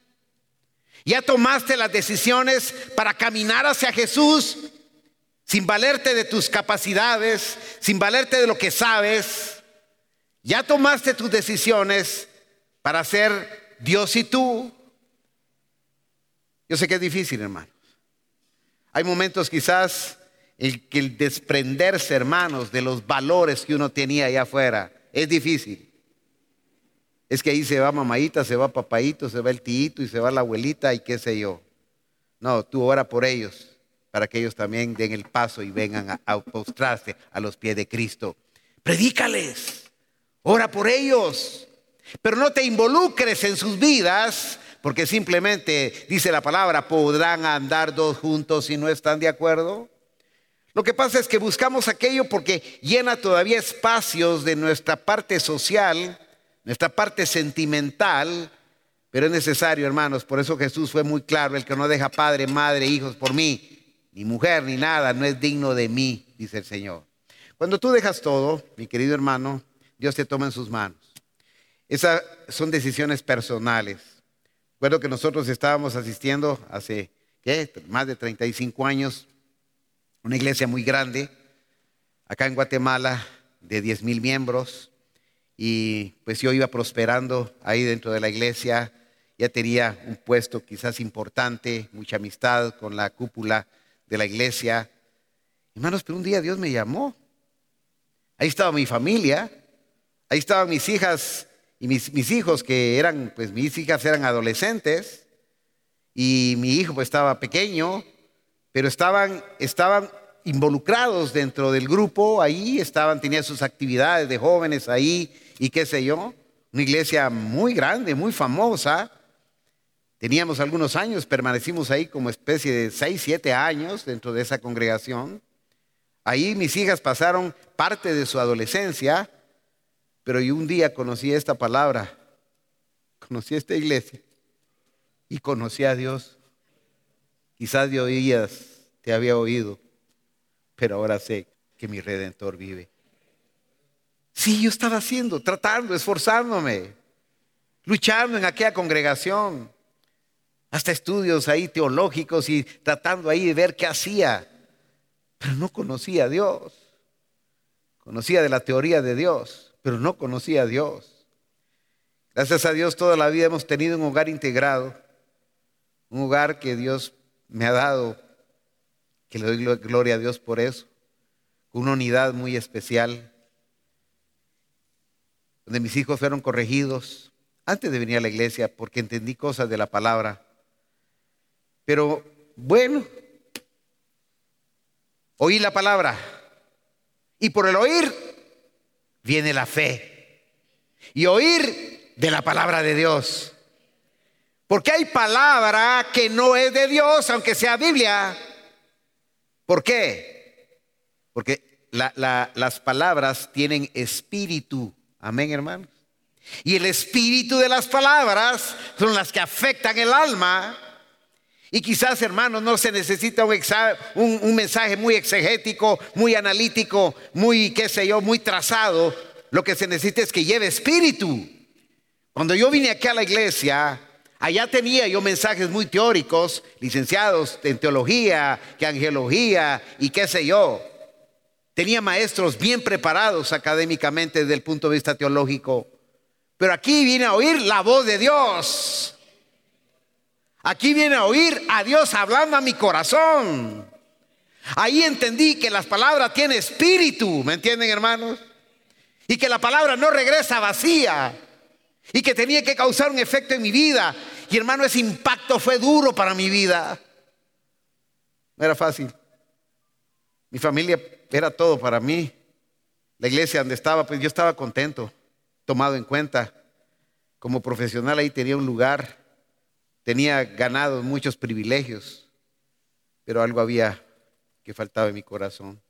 [SPEAKER 1] ¿Ya tomaste las decisiones para caminar hacia Jesús sin valerte de tus capacidades, sin valerte de lo que sabes? ¿Ya tomaste tus decisiones para ser Dios y tú? Yo sé que es difícil, hermanos. Hay momentos quizás en que el desprenderse, hermanos, de los valores que uno tenía allá afuera es difícil. Es que ahí se va mamadita, se va papaíto, se va el tíito y se va la abuelita y qué sé yo. No, tú ora por ellos para que ellos también den el paso y vengan a, a postrarse a los pies de Cristo. Predícales, ora por ellos, pero no te involucres en sus vidas, porque simplemente dice la palabra, ¿podrán andar dos juntos si no están de acuerdo? Lo que pasa es que buscamos aquello porque llena todavía espacios de nuestra parte social, nuestra parte sentimental, pero es necesario, hermanos. Por eso Jesús fue muy claro: el que no deja padre, madre, hijos por mí, ni mujer, ni nada, no es digno de mí, dice el Señor. Cuando tú dejas todo, mi querido hermano, Dios te toma en sus manos. Esas son decisiones personales. Recuerdo que nosotros estábamos asistiendo hace ¿qué? más de treinta y cinco años, una iglesia muy grande, acá en Guatemala, de diez mil miembros. Y pues yo iba prosperando ahí dentro de la iglesia, ya tenía un puesto quizás importante, mucha amistad con la cúpula de la iglesia. Hermanos, pero un día Dios me llamó. Ahí estaba mi familia, ahí estaban mis hijas y mis, mis hijos que eran, pues mis hijas eran adolescentes y mi hijo pues estaba pequeño, pero estaban, estaban involucrados dentro del grupo, ahí estaban, tenían sus actividades de jóvenes ahí. Y qué sé yo, una iglesia muy grande, muy famosa. Teníamos algunos años, permanecimos ahí como especie de seis, siete años dentro de esa congregación. Ahí mis hijas pasaron parte de su adolescencia, pero yo un día conocí esta palabra, conocí esta iglesia y conocí a Dios. Quizás de oídas te había oído, pero ahora sé que mi Redentor vive. Sí, yo estaba haciendo, tratando, esforzándome, luchando en aquella congregación, hasta estudios ahí teológicos y tratando ahí de ver qué hacía, pero no conocía a Dios. Conocía de la teoría de Dios, pero no conocía a Dios. Gracias a Dios toda la vida hemos tenido un hogar integrado, un hogar que Dios me ha dado, que le doy gloria a Dios por eso, una unidad muy especial, donde mis hijos fueron corregidos antes de venir a la iglesia porque entendí cosas de la palabra. Pero bueno, oí la palabra y por el oír viene la fe y oír de la palabra de Dios. Porque hay palabra que no es de Dios, aunque sea Biblia. ¿Por qué? Porque la, la, las palabras tienen espíritu. Amén, hermanos. Y el espíritu de las palabras son las que afectan el alma. Y quizás, hermanos, no se necesita un, exa, un, un mensaje muy exegético, muy analítico, muy, qué sé yo, muy trazado. Lo que se necesita es que lleve espíritu. Cuando yo vine aquí a la iglesia, allá tenía yo mensajes muy teóricos, licenciados en teología, que angelología y qué sé yo. Tenía maestros bien preparados académicamente desde el punto de vista teológico. Pero aquí vine a oír la voz de Dios. Aquí viene a oír a Dios hablando a mi corazón. Ahí entendí que las palabras tienen espíritu, ¿me entienden, hermanos? Y que la palabra no regresa vacía. Y que tenía que causar un efecto en mi vida. Y hermano, ese impacto fue duro para mi vida. No era fácil. Mi familia era todo para mí. La iglesia donde estaba, pues yo estaba contento, tomado en cuenta. Como profesional ahí tenía un lugar. Tenía ganado muchos privilegios, pero algo había que faltaba en mi corazón.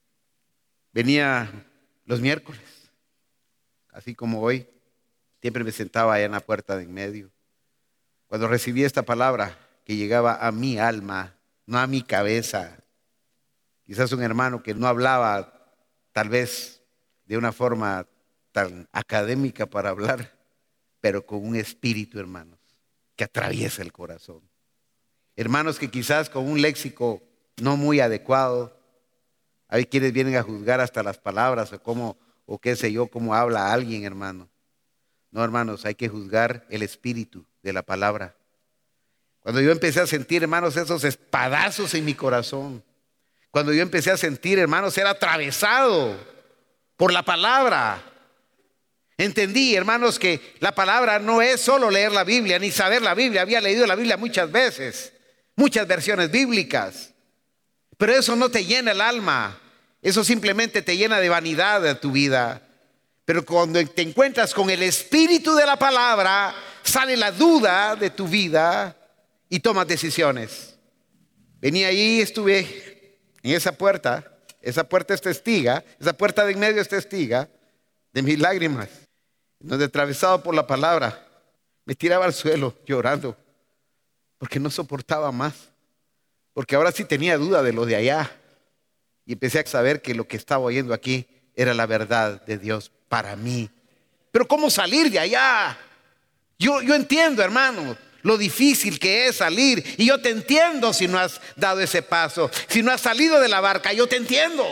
[SPEAKER 1] Venía los miércoles, así como hoy, siempre me sentaba allá en la puerta de en medio. Cuando recibí esta palabra que llegaba a mi alma, no a mi cabeza, quizás un hermano que no hablaba tal vez de una forma tan académica para hablar, pero con un espíritu, hermanos, que atraviesa el corazón. Hermanos que quizás con un léxico no muy adecuado, hay quienes vienen a juzgar hasta las palabras o cómo, o qué sé yo, cómo habla alguien, hermano. No, hermanos, hay que juzgar el espíritu de la palabra. Cuando yo empecé a sentir, hermanos, esos espadazos en mi corazón, cuando yo empecé a sentir, hermanos, ser atravesado por la palabra, entendí, hermanos, que la palabra no es solo leer la Biblia, ni saber la Biblia. Había leído la Biblia muchas veces, muchas versiones bíblicas. Pero eso no te llena el alma. Eso simplemente te llena de vanidad de tu vida. Pero cuando te encuentras con el espíritu de la palabra, sale la duda de tu vida y tomas decisiones. Venía ahí, estuve en esa puerta. Esa puerta es testiga. Esa puerta de en medio es testiga de mis lágrimas. Donde atravesado por la palabra, me tiraba al suelo llorando, porque no soportaba más, porque ahora sí tenía duda de lo de allá, y empecé a saber que lo que estaba oyendo aquí era la verdad de Dios para mí. Pero ¿cómo salir de allá? Yo, yo entiendo, hermano, lo difícil que es salir, y yo te entiendo si no has dado ese paso, si no has salido de la barca, yo te entiendo.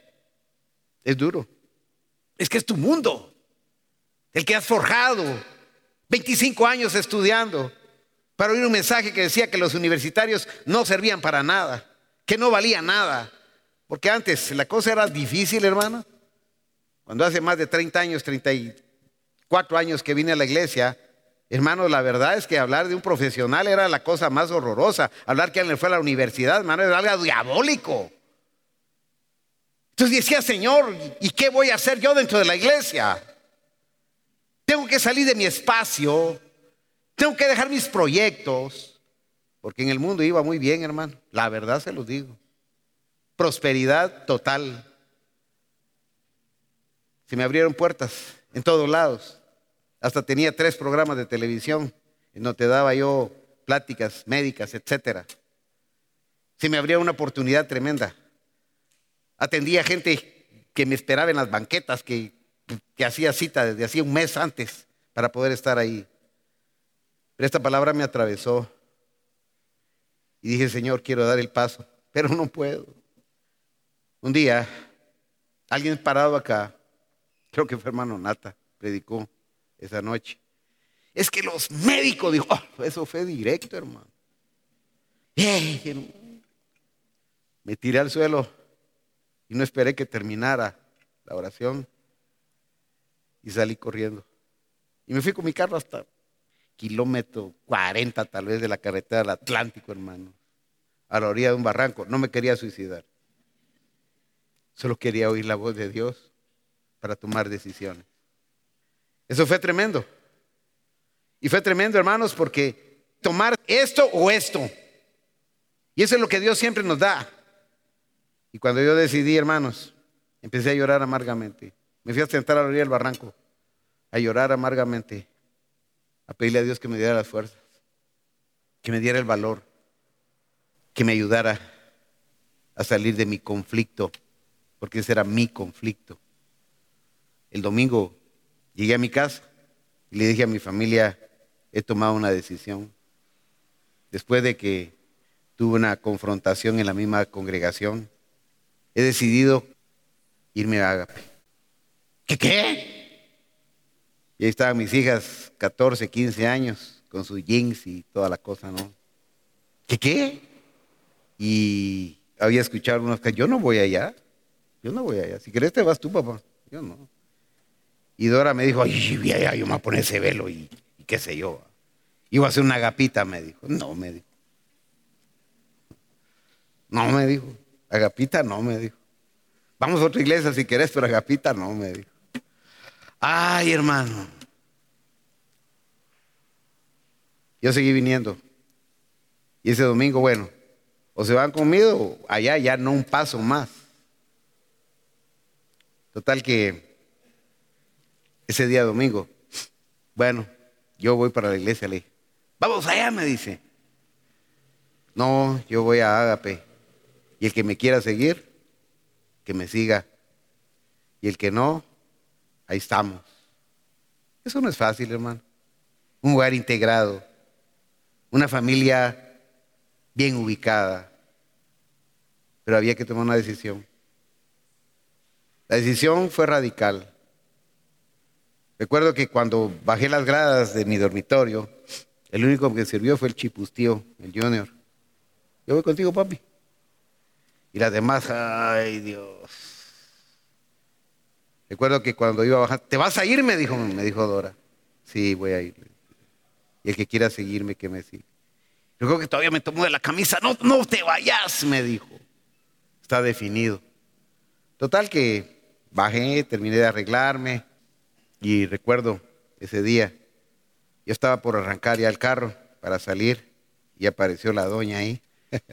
[SPEAKER 1] Es duro, es que es tu mundo. El que has forjado veinticinco años estudiando para oír un mensaje que decía que los universitarios no servían para nada, que no valía nada. Porque antes la cosa era difícil, hermano. Cuando hace más de treinta años, treinta y cuatro años que vine a la iglesia, hermano, la verdad es que hablar de un profesional era la cosa más horrorosa. Hablar que alguien fue a la universidad, hermano, era algo diabólico. Entonces decía, Señor, ¿y qué voy a hacer yo dentro de la iglesia? Tengo que salir de mi espacio, tengo que dejar mis proyectos, porque en el mundo iba muy bien, hermano, la verdad se los digo. Prosperidad total. Se me abrieron puertas en todos lados. Hasta tenía tres programas de televisión en donde daba yo pláticas médicas, etcétera. Se me abría una oportunidad tremenda. Atendía gente que me esperaba en las banquetas, que que hacía cita desde hacía un mes antes para poder estar ahí. Pero esta palabra me atravesó y dije, Señor, quiero dar el paso, pero no puedo. Un día, alguien parado acá, creo que fue hermano Nata, predicó esa noche. Es que los médicos, dijo, oh, eso fue directo, hermano. Eh, me tiré al suelo y no esperé que terminara la oración y salí corriendo. Y me fui con mi carro hasta kilómetro cuarenta tal vez de la carretera del Atlántico, hermano, a la orilla de un barranco. No me quería suicidar. Solo quería oír la voz de Dios para tomar decisiones. Eso fue tremendo. Y fue tremendo, hermanos, porque tomar esto o esto. Y eso es lo que Dios siempre nos da. Y cuando yo decidí, hermanos, empecé a llorar amargamente. Me fui a sentar a la orilla del barranco, a llorar amargamente, a pedirle a Dios que me diera las fuerzas, que me diera el valor, que me ayudara a salir de mi conflicto, porque ese era mi conflicto. El domingo llegué a mi casa y le dije a mi familia, he tomado una decisión. Después de que tuve una confrontación en la misma congregación, he decidido irme a Ágape. ¿Qué qué? Y ahí estaban mis hijas, catorce, quince años, con sus jeans y toda la cosa, ¿no? ¿Qué qué? Y había escuchado algunos que yo no voy allá, yo no voy allá. Si querés te vas tú, papá. Yo no. Y Dora me dijo, ay, ya, yo me voy a poner ese velo y, y qué sé yo. Iba a hacer una agapita, me dijo. No, me dijo. No, me dijo. Agapita, no, me dijo. Vamos a otra iglesia si querés, pero agapita, no, me dijo. Ay, hermano. Yo seguí viniendo. Y ese domingo, bueno, o se van conmigo, allá ya no un paso más. Total que ese día domingo, bueno, yo voy para la iglesia, le dije, vamos allá, me dice. No, yo voy a Ágape. Y el que me quiera seguir, que me siga. Y el que no, ahí estamos. Eso no es fácil, hermano. Un lugar integrado, una familia bien ubicada. Pero había que tomar una decisión. La decisión fue radical. Recuerdo que cuando bajé las gradas de mi dormitorio, el único que sirvió fue el chipustío, el junior. Yo voy contigo, papi. Y las demás, ay Dios. Recuerdo que cuando iba a bajar, ¿te vas a ir? Me dijo, me dijo Dora. Sí, voy a ir. Y el que quiera seguirme, que me siga. Recuerdo que todavía me tomó de la camisa. No, no te vayas, me dijo. Está definido. Total que bajé, terminé de arreglarme. Y recuerdo ese día, yo estaba por arrancar ya el carro para salir y apareció la doña ahí.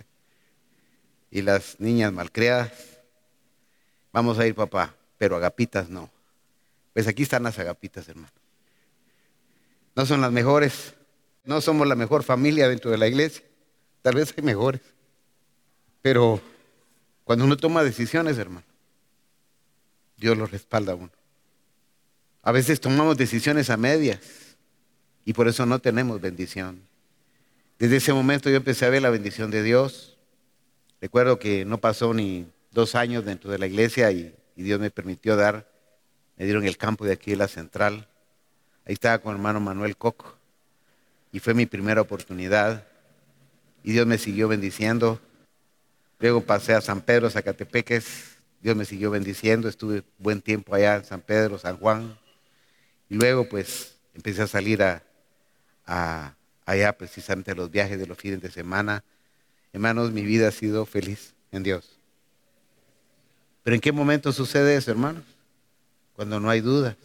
[SPEAKER 1] Y las niñas malcriadas. Vamos a ir, papá, pero agapitas no. Pues aquí están las agapitas, hermano. No son las mejores, no somos la mejor familia dentro de la iglesia. Tal vez hay mejores. Pero cuando uno toma decisiones, hermano, Dios lo respalda a uno. A veces tomamos decisiones a medias y por eso no tenemos bendición. Desde ese momento yo empecé a ver la bendición de Dios. Recuerdo que no pasó ni dos años dentro de la iglesia y, y Dios me permitió dar, me dieron el campo de aquí de la central. Ahí estaba con el hermano Manuel Coco y fue mi primera oportunidad y Dios me siguió bendiciendo. Luego pasé a San Pedro, Zacatepeques, Dios me siguió bendiciendo, estuve buen tiempo allá en San Pedro, San Juan. Y luego pues empecé a salir a, a, allá precisamente a los viajes de los fines de semana. Hermanos, mi vida ha sido feliz en Dios. ¿Pero en qué momento sucede eso, hermanos? Cuando no hay dudas.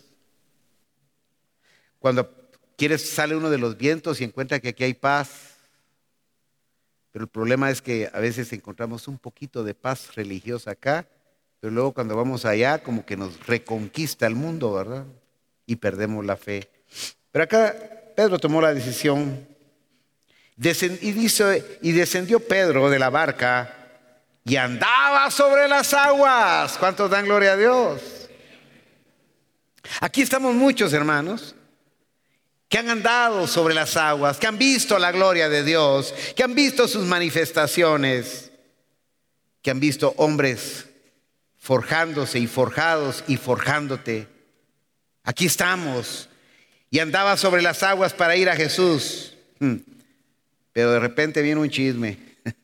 [SPEAKER 1] Cuando quieres, sale uno de los vientos y encuentra que aquí hay paz. Pero el problema es que a veces encontramos un poquito de paz religiosa acá, pero luego cuando vamos allá como que nos reconquista el mundo, ¿verdad? Y perdemos la fe. Pero acá Pedro tomó la decisión Descend, y, dice, y descendió Pedro de la barca y andaba sobre las aguas. ¿Cuántos dan gloria a Dios? Aquí estamos muchos hermanos que han andado sobre las aguas, que han visto la gloria de Dios, que han visto sus manifestaciones, que han visto hombres forjándose y forjados y forjándote. Aquí estamos. y andaba sobre las aguas para ir a Jesús. Pero de repente vino un chisme.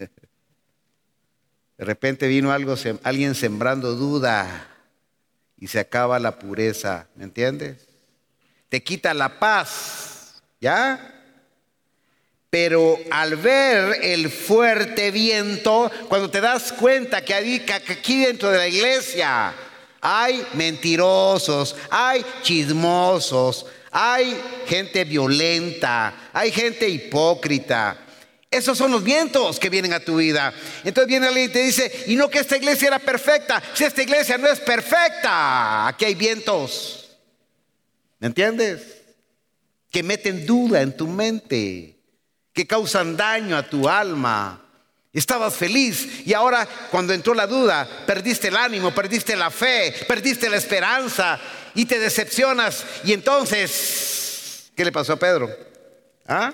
[SPEAKER 1] De repente vino algo, alguien sembrando duda y se acaba la pureza, ¿me entiendes? Te quita la paz, ¿ya? Pero al ver el fuerte viento, cuando te das cuenta que aquí dentro de la iglesia hay mentirosos, hay chismosos, hay gente violenta, hay gente hipócrita. Esos son los vientos que vienen a tu vida. Entonces viene alguien y te dice, y no que esta iglesia era perfecta. Si esta iglesia no es perfecta, aquí hay vientos. ¿Me entiendes? Que meten duda en tu mente, que causan daño a tu alma. Estabas feliz y ahora cuando entró la duda, perdiste el ánimo, perdiste la fe, perdiste la esperanza y te decepcionas. Y entonces, ¿qué le pasó a Pedro? ¿Ah?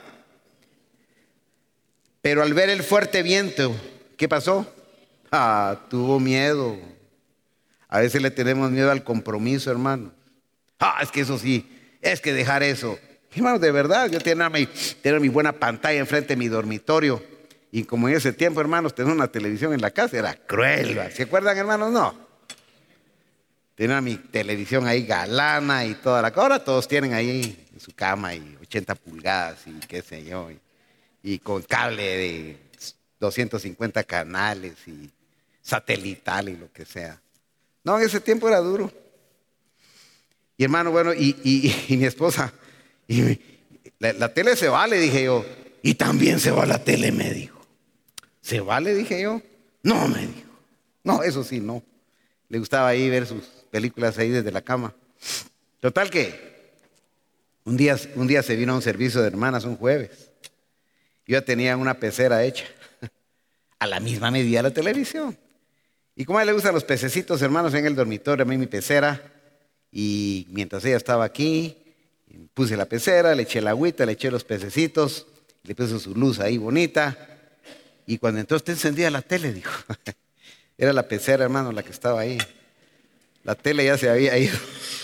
[SPEAKER 1] Pero al ver el fuerte viento, ¿qué pasó? Ah, tuvo miedo. A veces le tenemos miedo al compromiso, hermano. Ah, es que eso sí, es que dejar eso. Hermano, de verdad, yo tenía mi, tenía mi buena pantalla enfrente de mi dormitorio. Y como en ese tiempo, hermanos, tener una televisión en la casa era cruel. ¿Se acuerdan, hermanos? No. Tenía mi televisión ahí galana y toda la cosa. Ahora todos tienen ahí en su cama y ochenta pulgadas y qué sé yo. Y, y con cable de doscientos cincuenta canales y satelital y lo que sea. No, en ese tiempo era duro. Y hermano, bueno, y, y, y mi esposa, y la, la tele se vale, dije yo. Y también se va la tele, me dijo. ¿Se vale? Dije yo. No, me dijo. No, eso sí, no. Le gustaba ahí ver sus películas ahí desde la cama. Total que un día, un día se vino a un servicio de hermanas, un jueves. Yo ya tenía una pecera hecha. A la misma medida de la televisión. Y como a él le gustan los pececitos, hermanos, en el dormitorio, a mí mi pecera. Y mientras ella estaba aquí, puse la pecera, le eché la agüita, le eché los pececitos, le puse su luz ahí bonita. Y cuando entró, usted encendía la tele, dijo. Era la pecera, hermano, la que estaba ahí. La tele ya se había ido.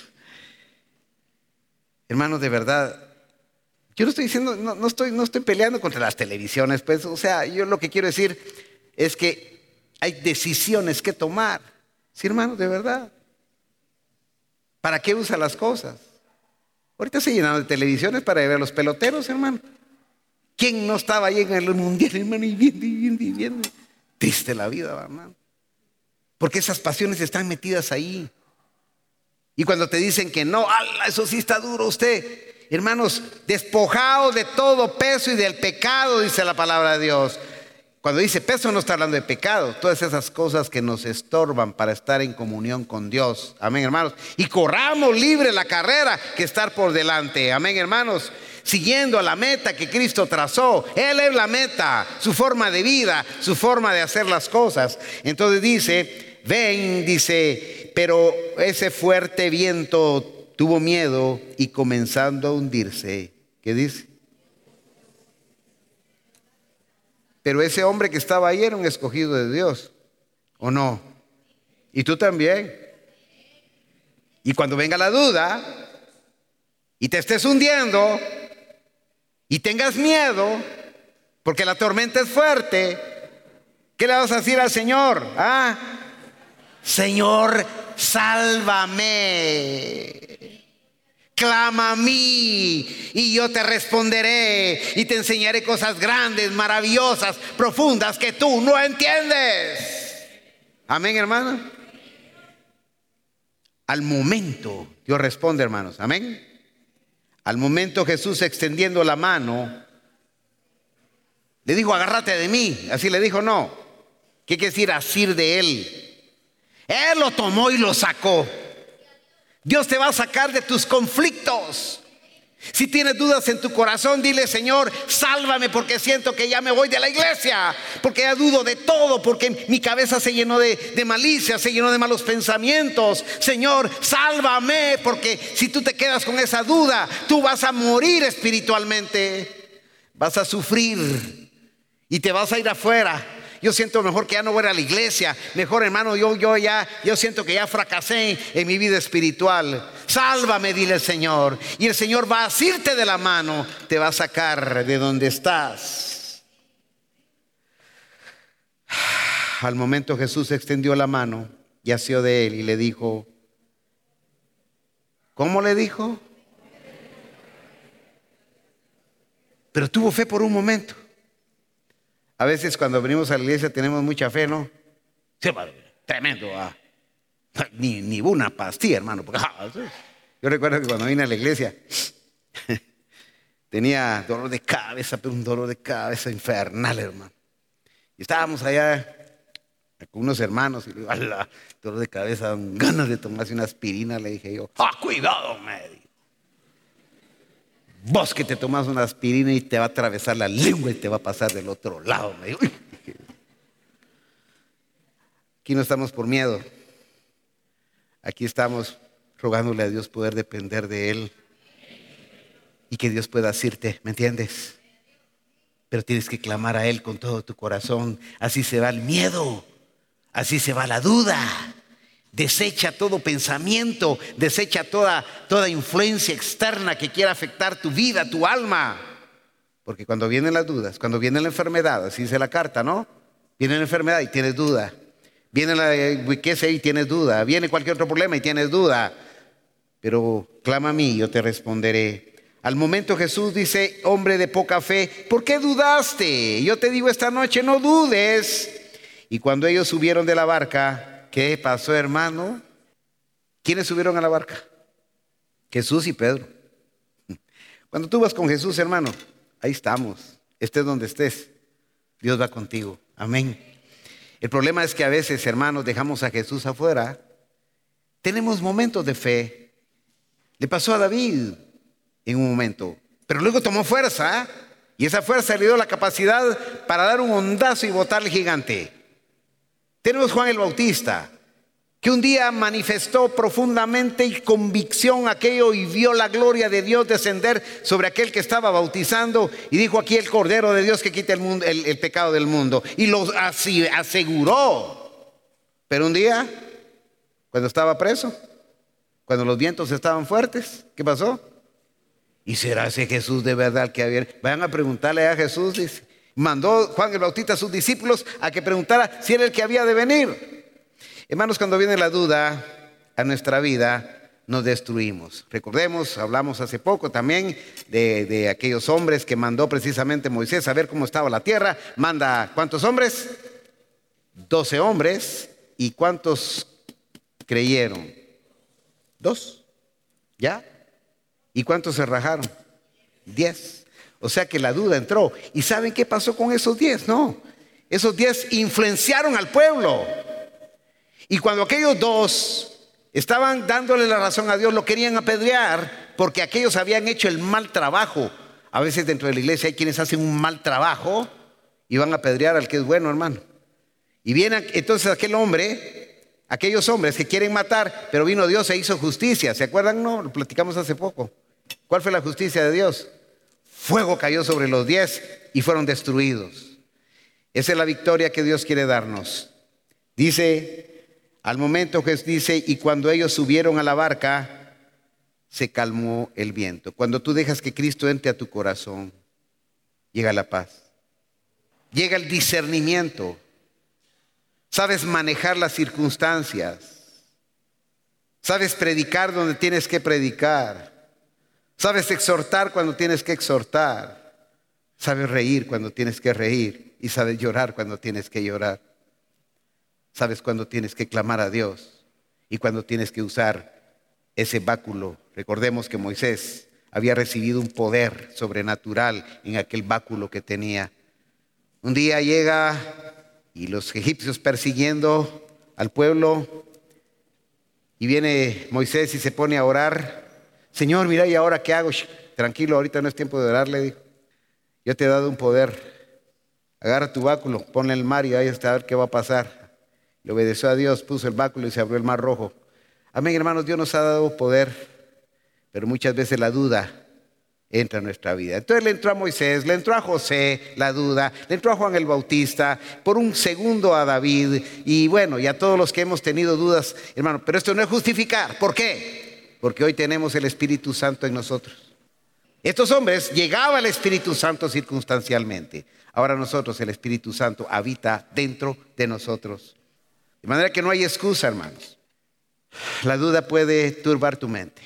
[SPEAKER 1] Hermanos, de verdad, yo no estoy diciendo, no, no, estoy, no estoy peleando contra las televisiones, pues, o sea, yo lo que quiero decir es que hay decisiones que tomar. Sí, hermanos, de verdad. ¿Para qué usa las cosas? Ahorita se llenaron de televisiones para ver a los peloteros, hermano. ¿Quién no estaba ahí en el mundial, hermano? Y viendo, y viendo, y viendo. Triste la vida, hermano. Porque esas pasiones están metidas ahí. Y cuando te dicen que no, ¡ala! Eso sí está duro usted. Hermanos, despojado de todo peso y del pecado, dice la palabra de Dios. Cuando dice peso no está hablando de pecado. Todas esas cosas que nos estorban para estar en comunión con Dios. Amén, hermanos. Y corramos libre la carrera que estar por delante. Amén, hermanos. Siguiendo a la meta que Cristo trazó. Él es la meta, su forma de vida, su forma de hacer las cosas. Entonces dice, ven, dice, pero ese fuerte viento tuvo miedo y comenzando a hundirse. ¿Qué dice? Pero ese hombre que estaba ahí era un escogido de Dios, ¿o no? Y tú también. Y cuando venga la duda y te estés hundiendo y tengas miedo porque la tormenta es fuerte, ¿qué le vas a decir al Señor? Ah, Señor, sálvame. Clama a mí y yo te responderé y te enseñaré cosas grandes, maravillosas, profundas que tú no entiendes. Amén, hermano. Al momento, Dios responde, hermanos. Amén. Al momento Jesús extendiendo la mano, le dijo, agárrate de mí. Así le dijo, no. ¿Qué quiere decir asir de él? Él lo tomó y lo sacó. Dios te va a sacar de tus conflictos. Si tienes dudas en tu corazón, dile, Señor, sálvame porque siento que ya me voy de la iglesia, porque ya dudo de todo, porque mi cabeza se llenó de, de malicia, se llenó de malos pensamientos. Señor, sálvame, porque si tú te quedas con esa duda, tú vas a morir espiritualmente, vas a sufrir y te vas a ir afuera. Yo siento mejor que ya no voy a ir a la iglesia. Mejor, hermano, yo, yo ya, yo siento que ya fracasé en, en mi vida espiritual. Sálvame, dile al Señor. Y el Señor va a asirte de la mano, te va a sacar de donde estás. Al momento Jesús extendió la mano y asió de él y le dijo, ¿cómo le dijo? Pero tuvo fe por un momento. A veces cuando venimos a la iglesia tenemos mucha fe, ¿no? Sí, tremendo. Ah. Ni, ni una pastilla, hermano. Porque, ah, yo recuerdo que cuando vine a la iglesia tenía dolor de cabeza, pero un dolor de cabeza infernal, hermano. Y estábamos allá con unos hermanos y le digo, ¡ala! Dolor de cabeza, ganas de tomarse una aspirina. Le dije yo, ¡ah, cuidado, me! Vos que te tomas una aspirina y te va a atravesar la lengua y te va a pasar del otro lado. Me dijo. Aquí no estamos por miedo. Aquí estamos rogándole a Dios poder depender de Él y que Dios pueda asirte, ¿me entiendes? Pero tienes que clamar a Él con todo tu corazón. Así se va el miedo, así se va la duda. Desecha todo pensamiento, desecha toda, toda influencia externa que quiera afectar tu vida, tu alma. Porque cuando vienen las dudas, cuando viene la enfermedad, así dice la carta, ¿no? Viene la enfermedad y tienes duda. Viene la riqueza y tienes duda. Viene cualquier otro problema y tienes duda. Pero clama a mí y yo te responderé. Al momento Jesús dice, hombre de poca fe, ¿por qué dudaste? Yo te digo esta noche, no dudes. Y cuando ellos subieron de la barca, ¿qué pasó, hermano? ¿Quiénes subieron a la barca? Jesús y Pedro. Cuando tú vas con Jesús, hermano, ahí estamos. Estés donde estés, Dios va contigo. Amén. El problema es que a veces, hermanos, dejamos a Jesús afuera. Tenemos momentos de fe. Le pasó a David en un momento, pero luego tomó fuerza, y esa fuerza le dio la capacidad para dar un hondazo y botar al gigante. Tenemos Juan el Bautista, que un día manifestó profundamente y convicción aquello y vio la gloria de Dios descender sobre aquel que estaba bautizando y dijo, aquí el Cordero de Dios que quita el, mundo, el, el pecado del mundo, y lo así aseguró. Pero un día, cuando estaba preso, cuando los vientos estaban fuertes, ¿qué pasó? ¿Y será ese Jesús de verdad que había? Vayan a preguntarle a Jesús, dice. Mandó Juan el Bautista a sus discípulos a que preguntara si era el que había de venir. Hermanos, cuando viene la duda a nuestra vida, nos destruimos. Recordemos, hablamos hace poco también de, de aquellos hombres que mandó precisamente Moisés a ver cómo estaba la tierra. Manda, ¿cuántos hombres? Doce hombres. ¿Y cuántos creyeron? Dos. ¿Ya? ¿Y cuántos se rajaron? Diez. O sea que la duda entró. ¿Y saben qué pasó con esos diez? No. Esos diez influenciaron al pueblo. Y cuando aquellos dos estaban dándole la razón a Dios, lo querían apedrear porque aquellos habían hecho el mal trabajo. A veces dentro de la iglesia hay quienes hacen un mal trabajo y van a apedrear al que es bueno, hermano. Y viene entonces aquel hombre, aquellos hombres que quieren matar, pero vino Dios e hizo justicia. ¿Se acuerdan? No, lo platicamos hace poco. ¿Cuál fue la justicia de Dios? Fuego cayó sobre los diez y fueron destruidos. Esa es la victoria que Dios quiere darnos. Dice, al momento que dice, y cuando ellos subieron a la barca, se calmó el viento. Cuando tú dejas que Cristo entre a tu corazón, llega la paz. Llega el discernimiento. Sabes manejar las circunstancias. Sabes predicar donde tienes que predicar. Sabes exhortar cuando tienes que exhortar. Sabes reír cuando tienes que reír. Y sabes llorar cuando tienes que llorar. Sabes cuando tienes que clamar a Dios. Y cuando tienes que usar ese báculo. Recordemos que Moisés había recibido un poder sobrenatural en aquel báculo que tenía. Un día llega y los egipcios persiguiendo al pueblo. Y viene Moisés y se pone a orar. Señor, mira, ¿y ahora qué hago? Tranquilo, ahorita no es tiempo de orar, le dijo. Yo te he dado un poder. Agarra tu báculo, ponle en el mar y ahí hasta a ver qué va a pasar. Le obedeció a Dios, puso el báculo y se abrió el mar rojo. Amén, hermanos, Dios nos ha dado poder, pero muchas veces la duda entra en nuestra vida. Entonces le entró a Moisés, le entró a José la duda, le entró a Juan el Bautista, por un segundo a David y bueno, y a todos los que hemos tenido dudas, hermano. Pero esto no es justificar. ¿Por qué? Porque hoy tenemos el Espíritu Santo en nosotros. Estos hombres llegaba el Espíritu Santo circunstancialmente. Ahora nosotros, el Espíritu Santo habita dentro de nosotros. De manera que no hay excusa, hermanos. La duda puede turbar tu mente.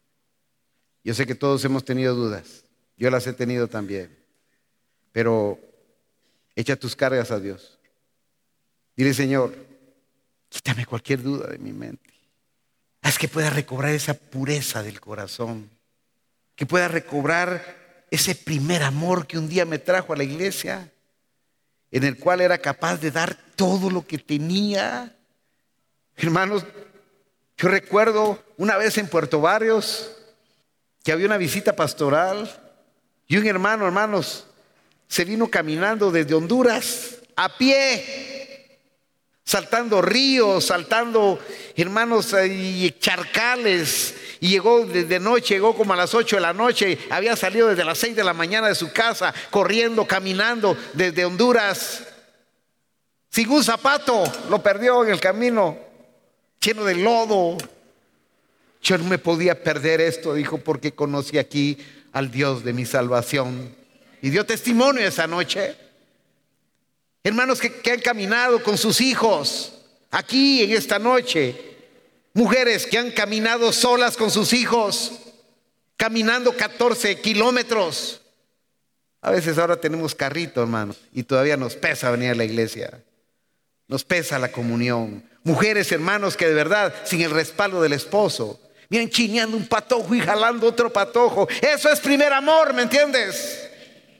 [SPEAKER 1] Yo sé que todos hemos tenido dudas. Yo las he tenido también. Pero echa tus cargas a Dios. Dile, Señor, quítame cualquier duda de mi mente. Haz que pueda recobrar esa pureza del corazón. Que pueda recobrar ese primer amor que un día me trajo a la iglesia, en el cual era capaz de dar todo lo que tenía. Hermanos, yo recuerdo una vez en Puerto Barrios que había una visita pastoral y un hermano, hermanos, se vino caminando desde Honduras a pie, saltando ríos, saltando, hermanos, y charcales. Y llegó de noche, llegó como a las ocho de la noche, había salido desde las seis de la mañana de su casa, corriendo, caminando desde Honduras, sin un zapato, lo perdió en el camino, lleno de lodo. Yo no me podía perder esto, dijo, porque conocí aquí al Dios de mi salvación. Y dio testimonio esa noche. Hermanos que, que han caminado con sus hijos aquí en esta noche. Mujeres que han caminado solas con sus hijos, caminando catorce kilómetros. A veces ahora tenemos carrito, hermano, y todavía nos pesa venir a la iglesia. Nos pesa la comunión. Mujeres, hermanos, que de verdad, sin el respaldo del esposo, vienen chineando un patojo y jalando otro patojo. Eso es primer amor, ¿me entiendes?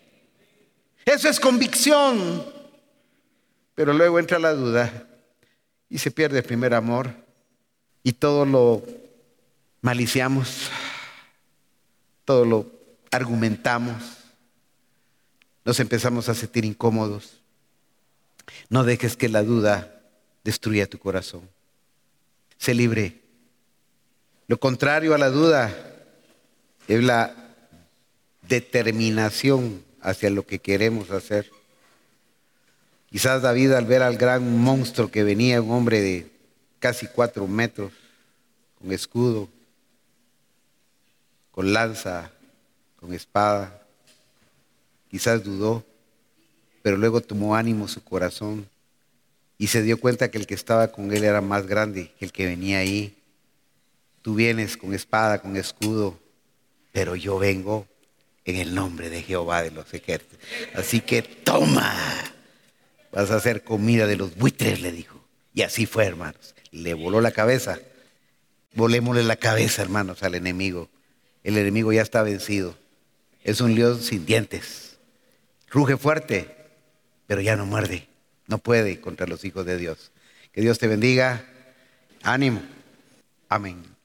[SPEAKER 1] Eso es convicción. Pero luego entra la duda y se pierde el primer amor. Y todo lo maliciamos, todo lo argumentamos, nos empezamos a sentir incómodos. No dejes que la duda destruya tu corazón. Sé libre. Lo contrario a la duda es la determinación hacia lo que queremos hacer. Quizás David, al ver al gran monstruo que venía, un hombre de casi cuatro metros, con escudo, con lanza, con espada, quizás dudó, pero luego tomó ánimo su corazón y se dio cuenta que el que estaba con él era más grande que el que venía ahí. Tú vienes con espada, con escudo, pero yo vengo en el nombre de Jehová de los ejércitos. Así que toma, vas a hacer comida de los buitres, le dijo. Y así fue, hermanos. Le voló la cabeza. Volémosle la cabeza, hermanos, al enemigo. El enemigo ya está vencido. Es un león sin dientes. Ruge fuerte, pero ya no muerde. No puede contra los hijos de Dios. Que Dios te bendiga. Ánimo. Amén.